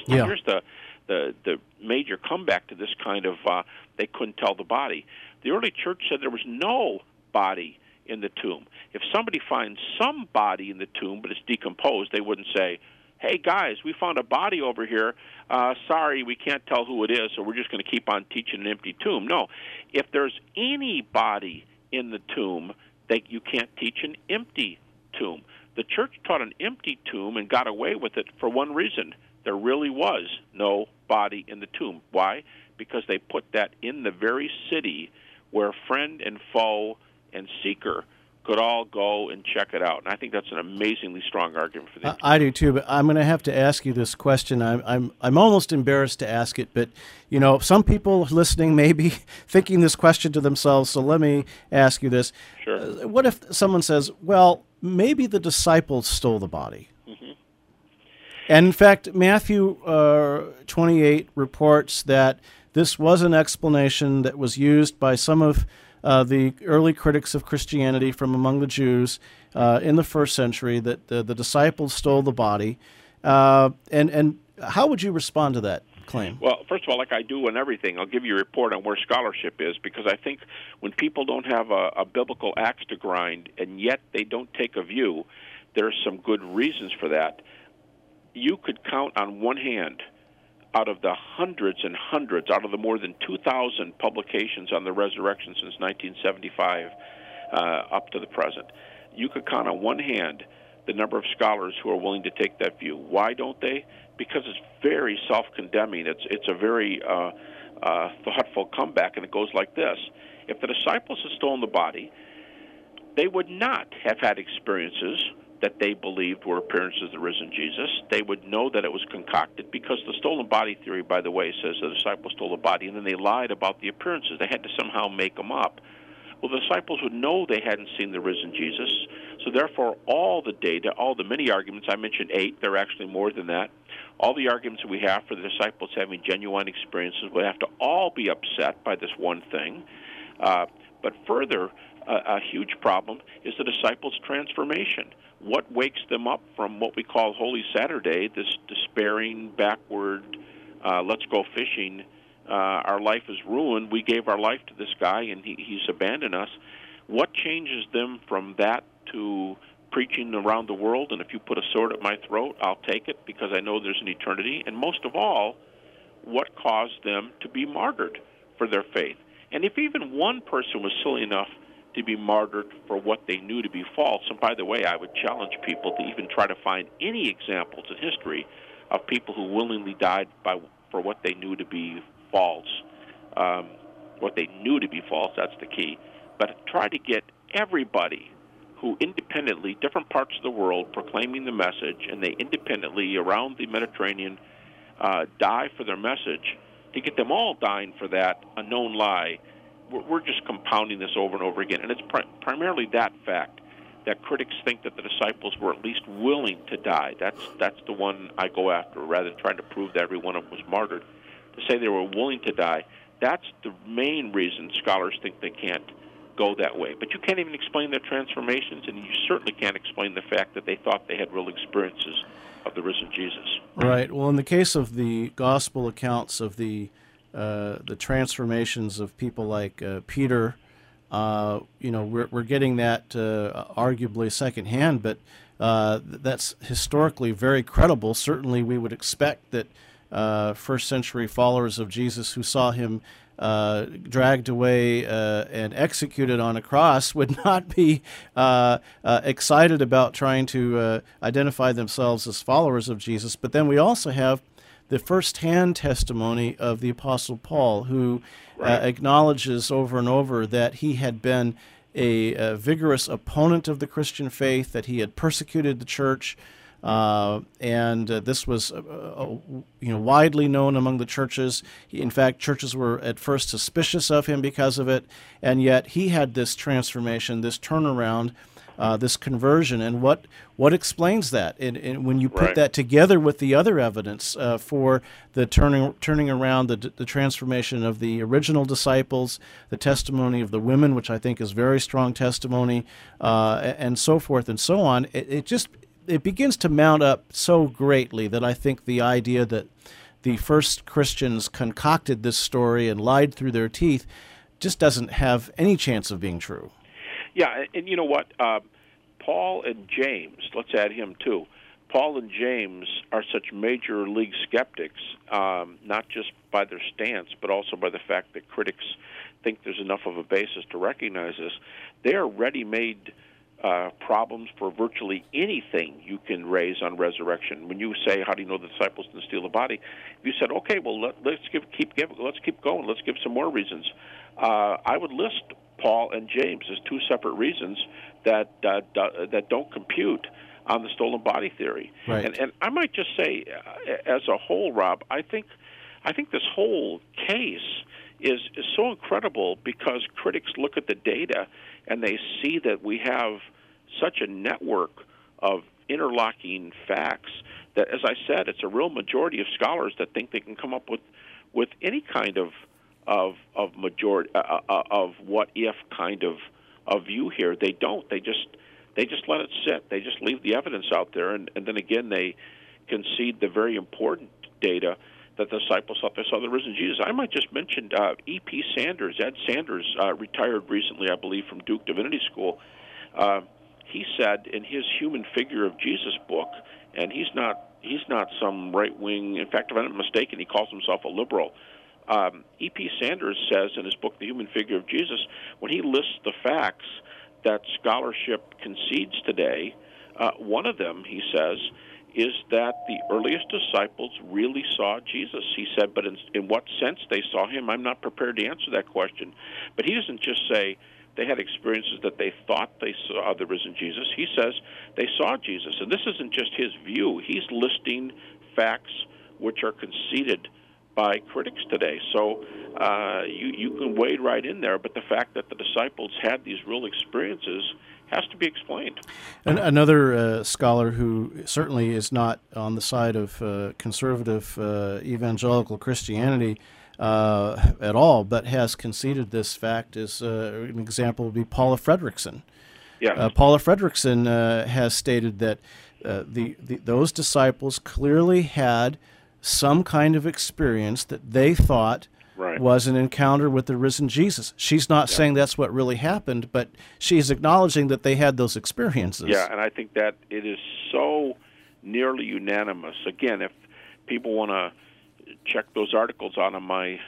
the major comeback to this kind of they couldn't tell the body. The early church said there was no body in the tomb. If somebody finds some body in the tomb but it's decomposed, they wouldn't say, hey, guys, we found a body over here. Sorry, we can't tell who it is, so we're just going to keep on teaching an empty tomb. No, if there's any body in the tomb, that you can't teach an empty tomb. The church taught an empty tomb and got away with it for one reason. There really was no body in the tomb. Why? Because they put that in the very city where friend and foe and seeker could all go and check it out. And I think that's an amazingly strong argument for the I do too, but I'm going to have to ask you this question. I'm almost embarrassed to ask it, but you know, some people listening may be thinking this question to themselves, so let me ask you this. Sure. What if someone says, well, maybe the disciples stole the body? Mm-hmm. And in fact, Matthew 28 reports that this was an explanation that was used by some of the early critics of Christianity from among the Jews in the first century, that the disciples stole the body. And how would you respond to that claim? Well, first of all, like I do on everything, I'll give you a report on where scholarship is, because I think when people don't have a biblical axe to grind and yet they don't take a view, there's some good reasons for that. You could count on one hand, out of the hundreds and hundreds, out of the more than 2,000 publications on the resurrection since 1975 up to the present, you could count on one hand the number of scholars who are willing to take that view. Why don't they? Because it's very self-condemning. It's a very thoughtful comeback, and it goes like this. If the disciples had stolen the body, they would not have had experiences that they believed were appearances of the risen Jesus. They would know that it was concocted, because the stolen body theory, by the way, says the disciples stole the body, and then they lied about the appearances. They had to somehow make them up. Well, the disciples would know they hadn't seen the risen Jesus, so therefore all the data, all the many arguments, I mentioned 8, there are actually more than that, all the arguments that we have for the disciples having genuine experiences would have to all be upset by this one thing. But further, a huge problem is the disciples' transformation. What wakes them up from what we call Holy Saturday, this despairing, backward, let's go fishing, our life is ruined, we gave our life to this guy and he's abandoned us. What changes them from that to preaching around the world, and if you put a sword at my throat, I'll take it because I know there's an eternity? And most of all, what caused them to be martyred for their faith? And if even one person was silly enough to be martyred for what they knew to be false, and by the way, I would challenge people to even try to find any examples in history of people who willingly died for what they knew to be false. What they knew to be false, that's the key. But try to get everybody who independently, different parts of the world, proclaiming the message, and they independently around the Mediterranean die for their message, to get them all dying for that, a known lie. We're just compounding this over and over again. And it's primarily that fact that critics think that the disciples were at least willing to die. That's the one I go after, rather than trying to prove that every one of them was martyred. To say they were willing to die, that's the main reason scholars think they can't go that way. But you can't even explain their transformations, and you certainly can't explain the fact that they thought they had real experiences of the risen Jesus. Right. Well, in the case of the gospel accounts of the transformations of people like Peter, we're getting that arguably secondhand, but that's historically very credible. Certainly, we would expect that first century followers of Jesus who saw him dragged away and executed on a cross would not be excited about trying to identify themselves as followers of Jesus. But then we also have the first-hand testimony of the Apostle Paul, who acknowledges over and over that he had been a vigorous opponent of the Christian faith, that he had persecuted the church, and this was widely known among the churches. In fact, churches were at first suspicious of him because of it, and yet he had this transformation, this turnaround, this conversion. And what explains that? And when you put that together with the other evidence for the turning around, the transformation of the original disciples, the testimony of the women, which I think is very strong testimony, and so forth and so on, it begins to mount up so greatly that I think the idea that the first Christians concocted this story and lied through their teeth just doesn't have any chance of being true. Yeah, and you know what? Paul and James, let's add him too. Paul and James are such major league skeptics, not just by their stance, but also by the fact that critics think there's enough of a basis to recognize this. They are ready-made problems for virtually anything you can raise on resurrection. When you say, "How do you know the disciples didn't steal the body?" If you said, "Okay, well let's keep going. Let's give some more reasons." I would list Paul and James as two separate reasons that don't compute on the stolen body theory. Right. And I might just say, as a whole, Rob, I think this whole case is so incredible because critics look at the data and they see that we have such a network of interlocking facts that, as I said, it's a real majority of scholars that think they can come up with any kind of majority of what if kind of view here. They don't. They just let it sit. They just leave the evidence out there, and then again they concede the very important data that the disciples thought they saw the risen Jesus. I might just mention E.P. Sanders. Ed Sanders retired recently, I believe, from Duke Divinity School. He said in his Human Figure of Jesus book, and he's not some right wing. In fact, if I'm not mistaken, he calls himself a liberal. E.P. Sanders says in his book, The Human Figure of Jesus, when he lists the facts that scholarship concedes today, one of them, he says, is that the earliest disciples really saw Jesus. He said, but in what sense they saw him, I'm not prepared to answer that question. But he doesn't just say they had experiences that they thought they saw the risen Jesus. He says they saw Jesus. And this isn't just his view. He's listing facts which are conceded by critics today. So you can wade right in there, but the fact that the disciples had these real experiences has to be explained. And another scholar who certainly is not on the side of conservative evangelical Christianity at all, but has conceded this fact is an example would be Paula Fredrickson. Yeah. Paula Fredrickson has stated that those disciples clearly had some kind of experience that they thought was an encounter with the risen Jesus. She's not saying that's what really happened, but she's acknowledging that they had those experiences. Yeah, and I think that it is so nearly unanimous. Again, if people want to check those articles out on my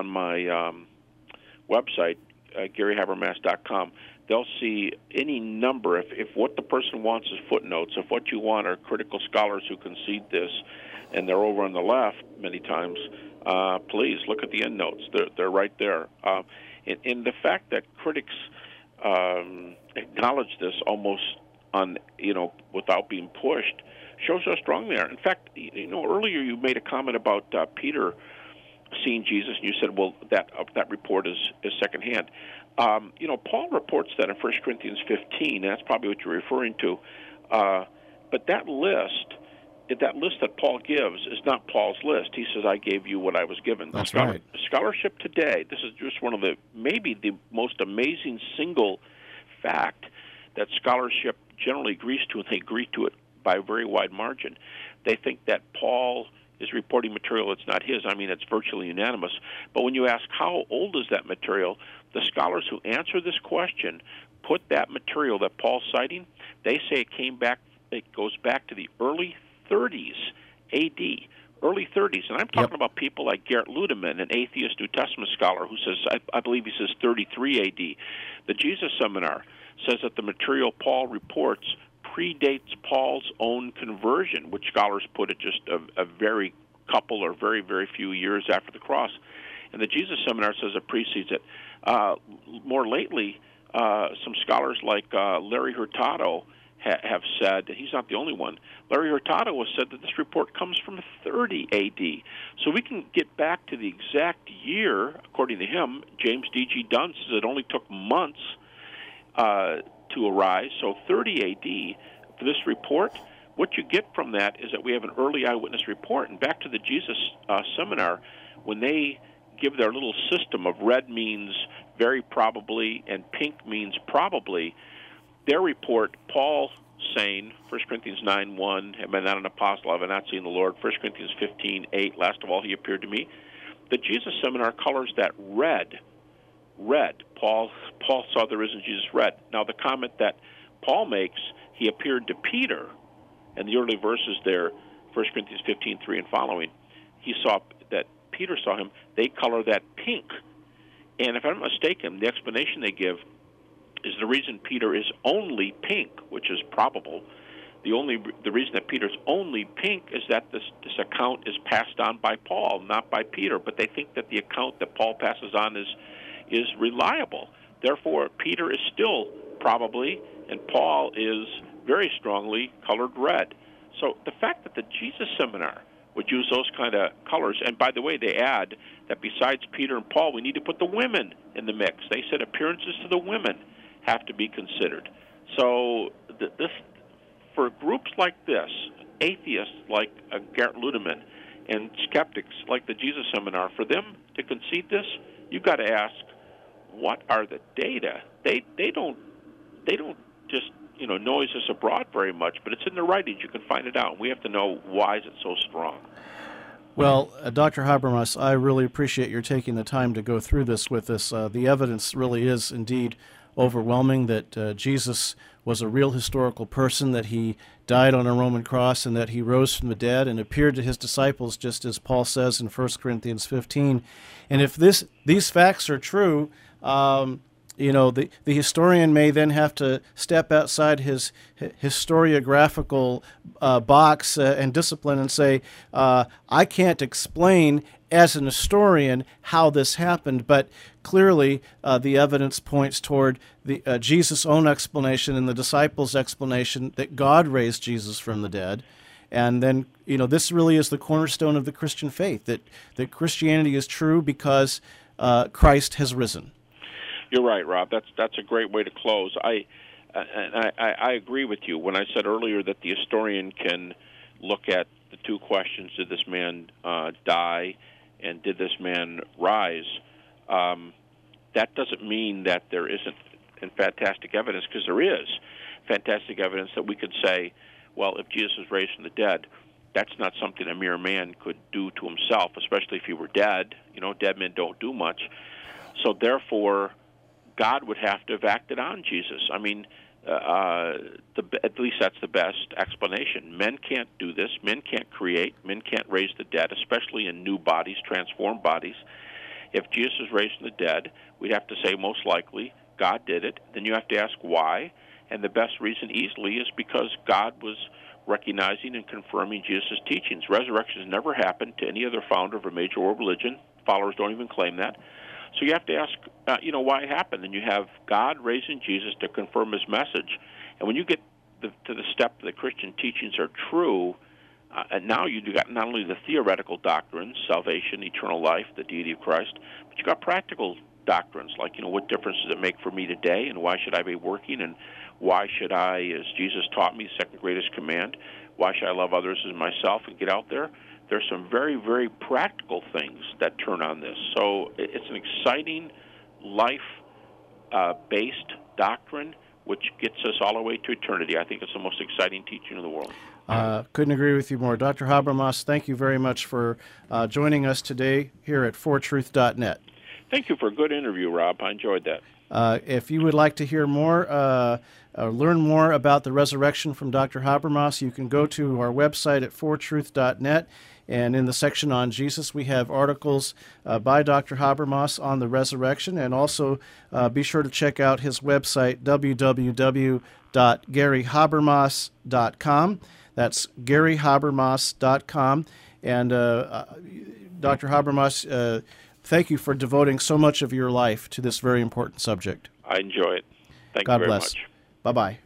website, GaryHabermas.com, they'll see any number. If what the person wants is footnotes, if what you want are critical scholars who concede this, and they're over on the left many times, please look at the endnotes. They're right there. And the fact that critics acknowledge this almost without being pushed shows how strong they are. In fact, earlier you made a comment about Peter seeing Jesus, and you said, well, that report is secondhand. Paul reports that in 1 Corinthians 15, and that's probably what you're referring to. But that list that Paul gives is not Paul's list. He says, I gave you what I was given. That's right. Scholarship today, this is just one of maybe the most amazing single fact that scholarship generally agrees to, and they agree to it by a very wide margin. They think that Paul is reporting material that's not his. I mean, it's virtually unanimous. But when you ask how old is that material, the scholars who answer this question put that material that Paul's citing, they say it goes back to the early 30s A.D., early 30s. And I'm talking Yep. about people like Gerrit Ludemann, an atheist New Testament scholar, who says, I believe he says 33 A.D. The Jesus Seminar says that the material Paul reports predates Paul's own conversion, which scholars put at just a very couple or very, very few years after the cross. And the Jesus Seminar says it precedes it. More lately, some scholars like Larry Hurtado have said, he's not the only one, Larry Hurtado has said that this report comes from 30 A.D. So we can get back to the exact year, according to him. James D.G. Dunn says it only took months to arise, so 30 A.D. for this report. What you get from that is that we have an early eyewitness report. And back to the Jesus Seminar, when they give their little system of red means very probably and pink means probably, their report, Paul saying, 1 Corinthians 9:1, am I not an apostle? Have I not seen the Lord? 1 Corinthians 15:8, last of all, he appeared to me. The Jesus Seminar colors that red. Paul saw the risen Jesus red. Now, the comment that Paul makes, he appeared to Peter, and the early verses there, 1 Corinthians 15:3 and following, he saw that Peter saw him, they color that pink. And if I'm not mistaken, the explanation they give is the reason Peter is only pink, which is probable. The reason that Peter's only pink is that this account is passed on by Paul, not by Peter. But they think that the account that Paul passes on is reliable. Therefore, Peter is still probably, and Paul is very strongly colored red. So the fact that the Jesus Seminar would use those kind of colors, and by the way, they add that besides Peter and Paul, we need to put the women in the mix. They said appearances to the women have to be considered. So this, for groups like this, atheists like Gerrit Ludemann and skeptics like the Jesus Seminar, for them to concede this, you've got to ask, what are the data? They don't just noise this abroad very much, but it's in the writings. You can find it out. We have to know, why is it so strong? Well, Dr. Habermas, I really appreciate your taking the time to go through this with us. The evidence really is indeed overwhelming that Jesus was a real historical person, that he died on a Roman cross, and that he rose from the dead and appeared to his disciples, just as Paul says in 1 Corinthians 15. And if these facts are true, the historian may then have to step outside his historiographical box and discipline and say, I can't explain as an historian how this happened, but clearly the evidence points toward the Jesus' own explanation and the disciples' explanation that God raised Jesus from the dead. And then, this really is the cornerstone of the Christian faith, that Christianity is true because Christ has risen. You're right, Rob. That's a great way to close. I agree with you when I said earlier that the historian can look at the two questions: did this man die, and did this man rise? That doesn't mean that there isn't fantastic evidence, because there is fantastic evidence that we could say, well, if Jesus was raised from the dead, that's not something a mere man could do to himself, especially if he were dead. Dead men don't do much. So therefore, God would have to have acted on Jesus. I mean, at least that's the best explanation. Men can't do this. Men can't create. Men can't raise the dead, especially in new bodies, transformed bodies. If Jesus was raised from the dead, we'd have to say most likely God did it. Then you have to ask why. And the best reason easily is because God was recognizing and confirming Jesus' teachings. Resurrection has never happened to any other founder of a major world religion. Followers don't even claim that. So you have to ask, why it happened. And you have God raising Jesus to confirm his message. And when you get to the step that Christian teachings are true, and now you've got not only the theoretical doctrines, salvation, eternal life, the deity of Christ, but you've got practical doctrines like, what difference does it make for me today, and why should I be working, and why should I, as Jesus taught me, the second greatest command, why should I love others as myself and get out there? There's some very, very practical things that turn on this. So it's an exciting life-based doctrine which gets us all the way to eternity. I think it's the most exciting teaching in the world. Couldn't agree with you more. Dr. Habermas, thank you very much for joining us today here at fortruth.net. Thank you for a good interview, Rob. I enjoyed that. If you would like to hear more, learn more about the resurrection from Dr. Habermas, you can go to our website at fortruth.net. And in the section on Jesus, we have articles by Dr. Habermas on the resurrection. And also be sure to check out his website, www.garyhabermas.com. That's garyhabermas.com. And Dr. Habermas, thank you for devoting so much of your life to this very important subject. I enjoy it. Thank God you very bless. much. Bye-bye.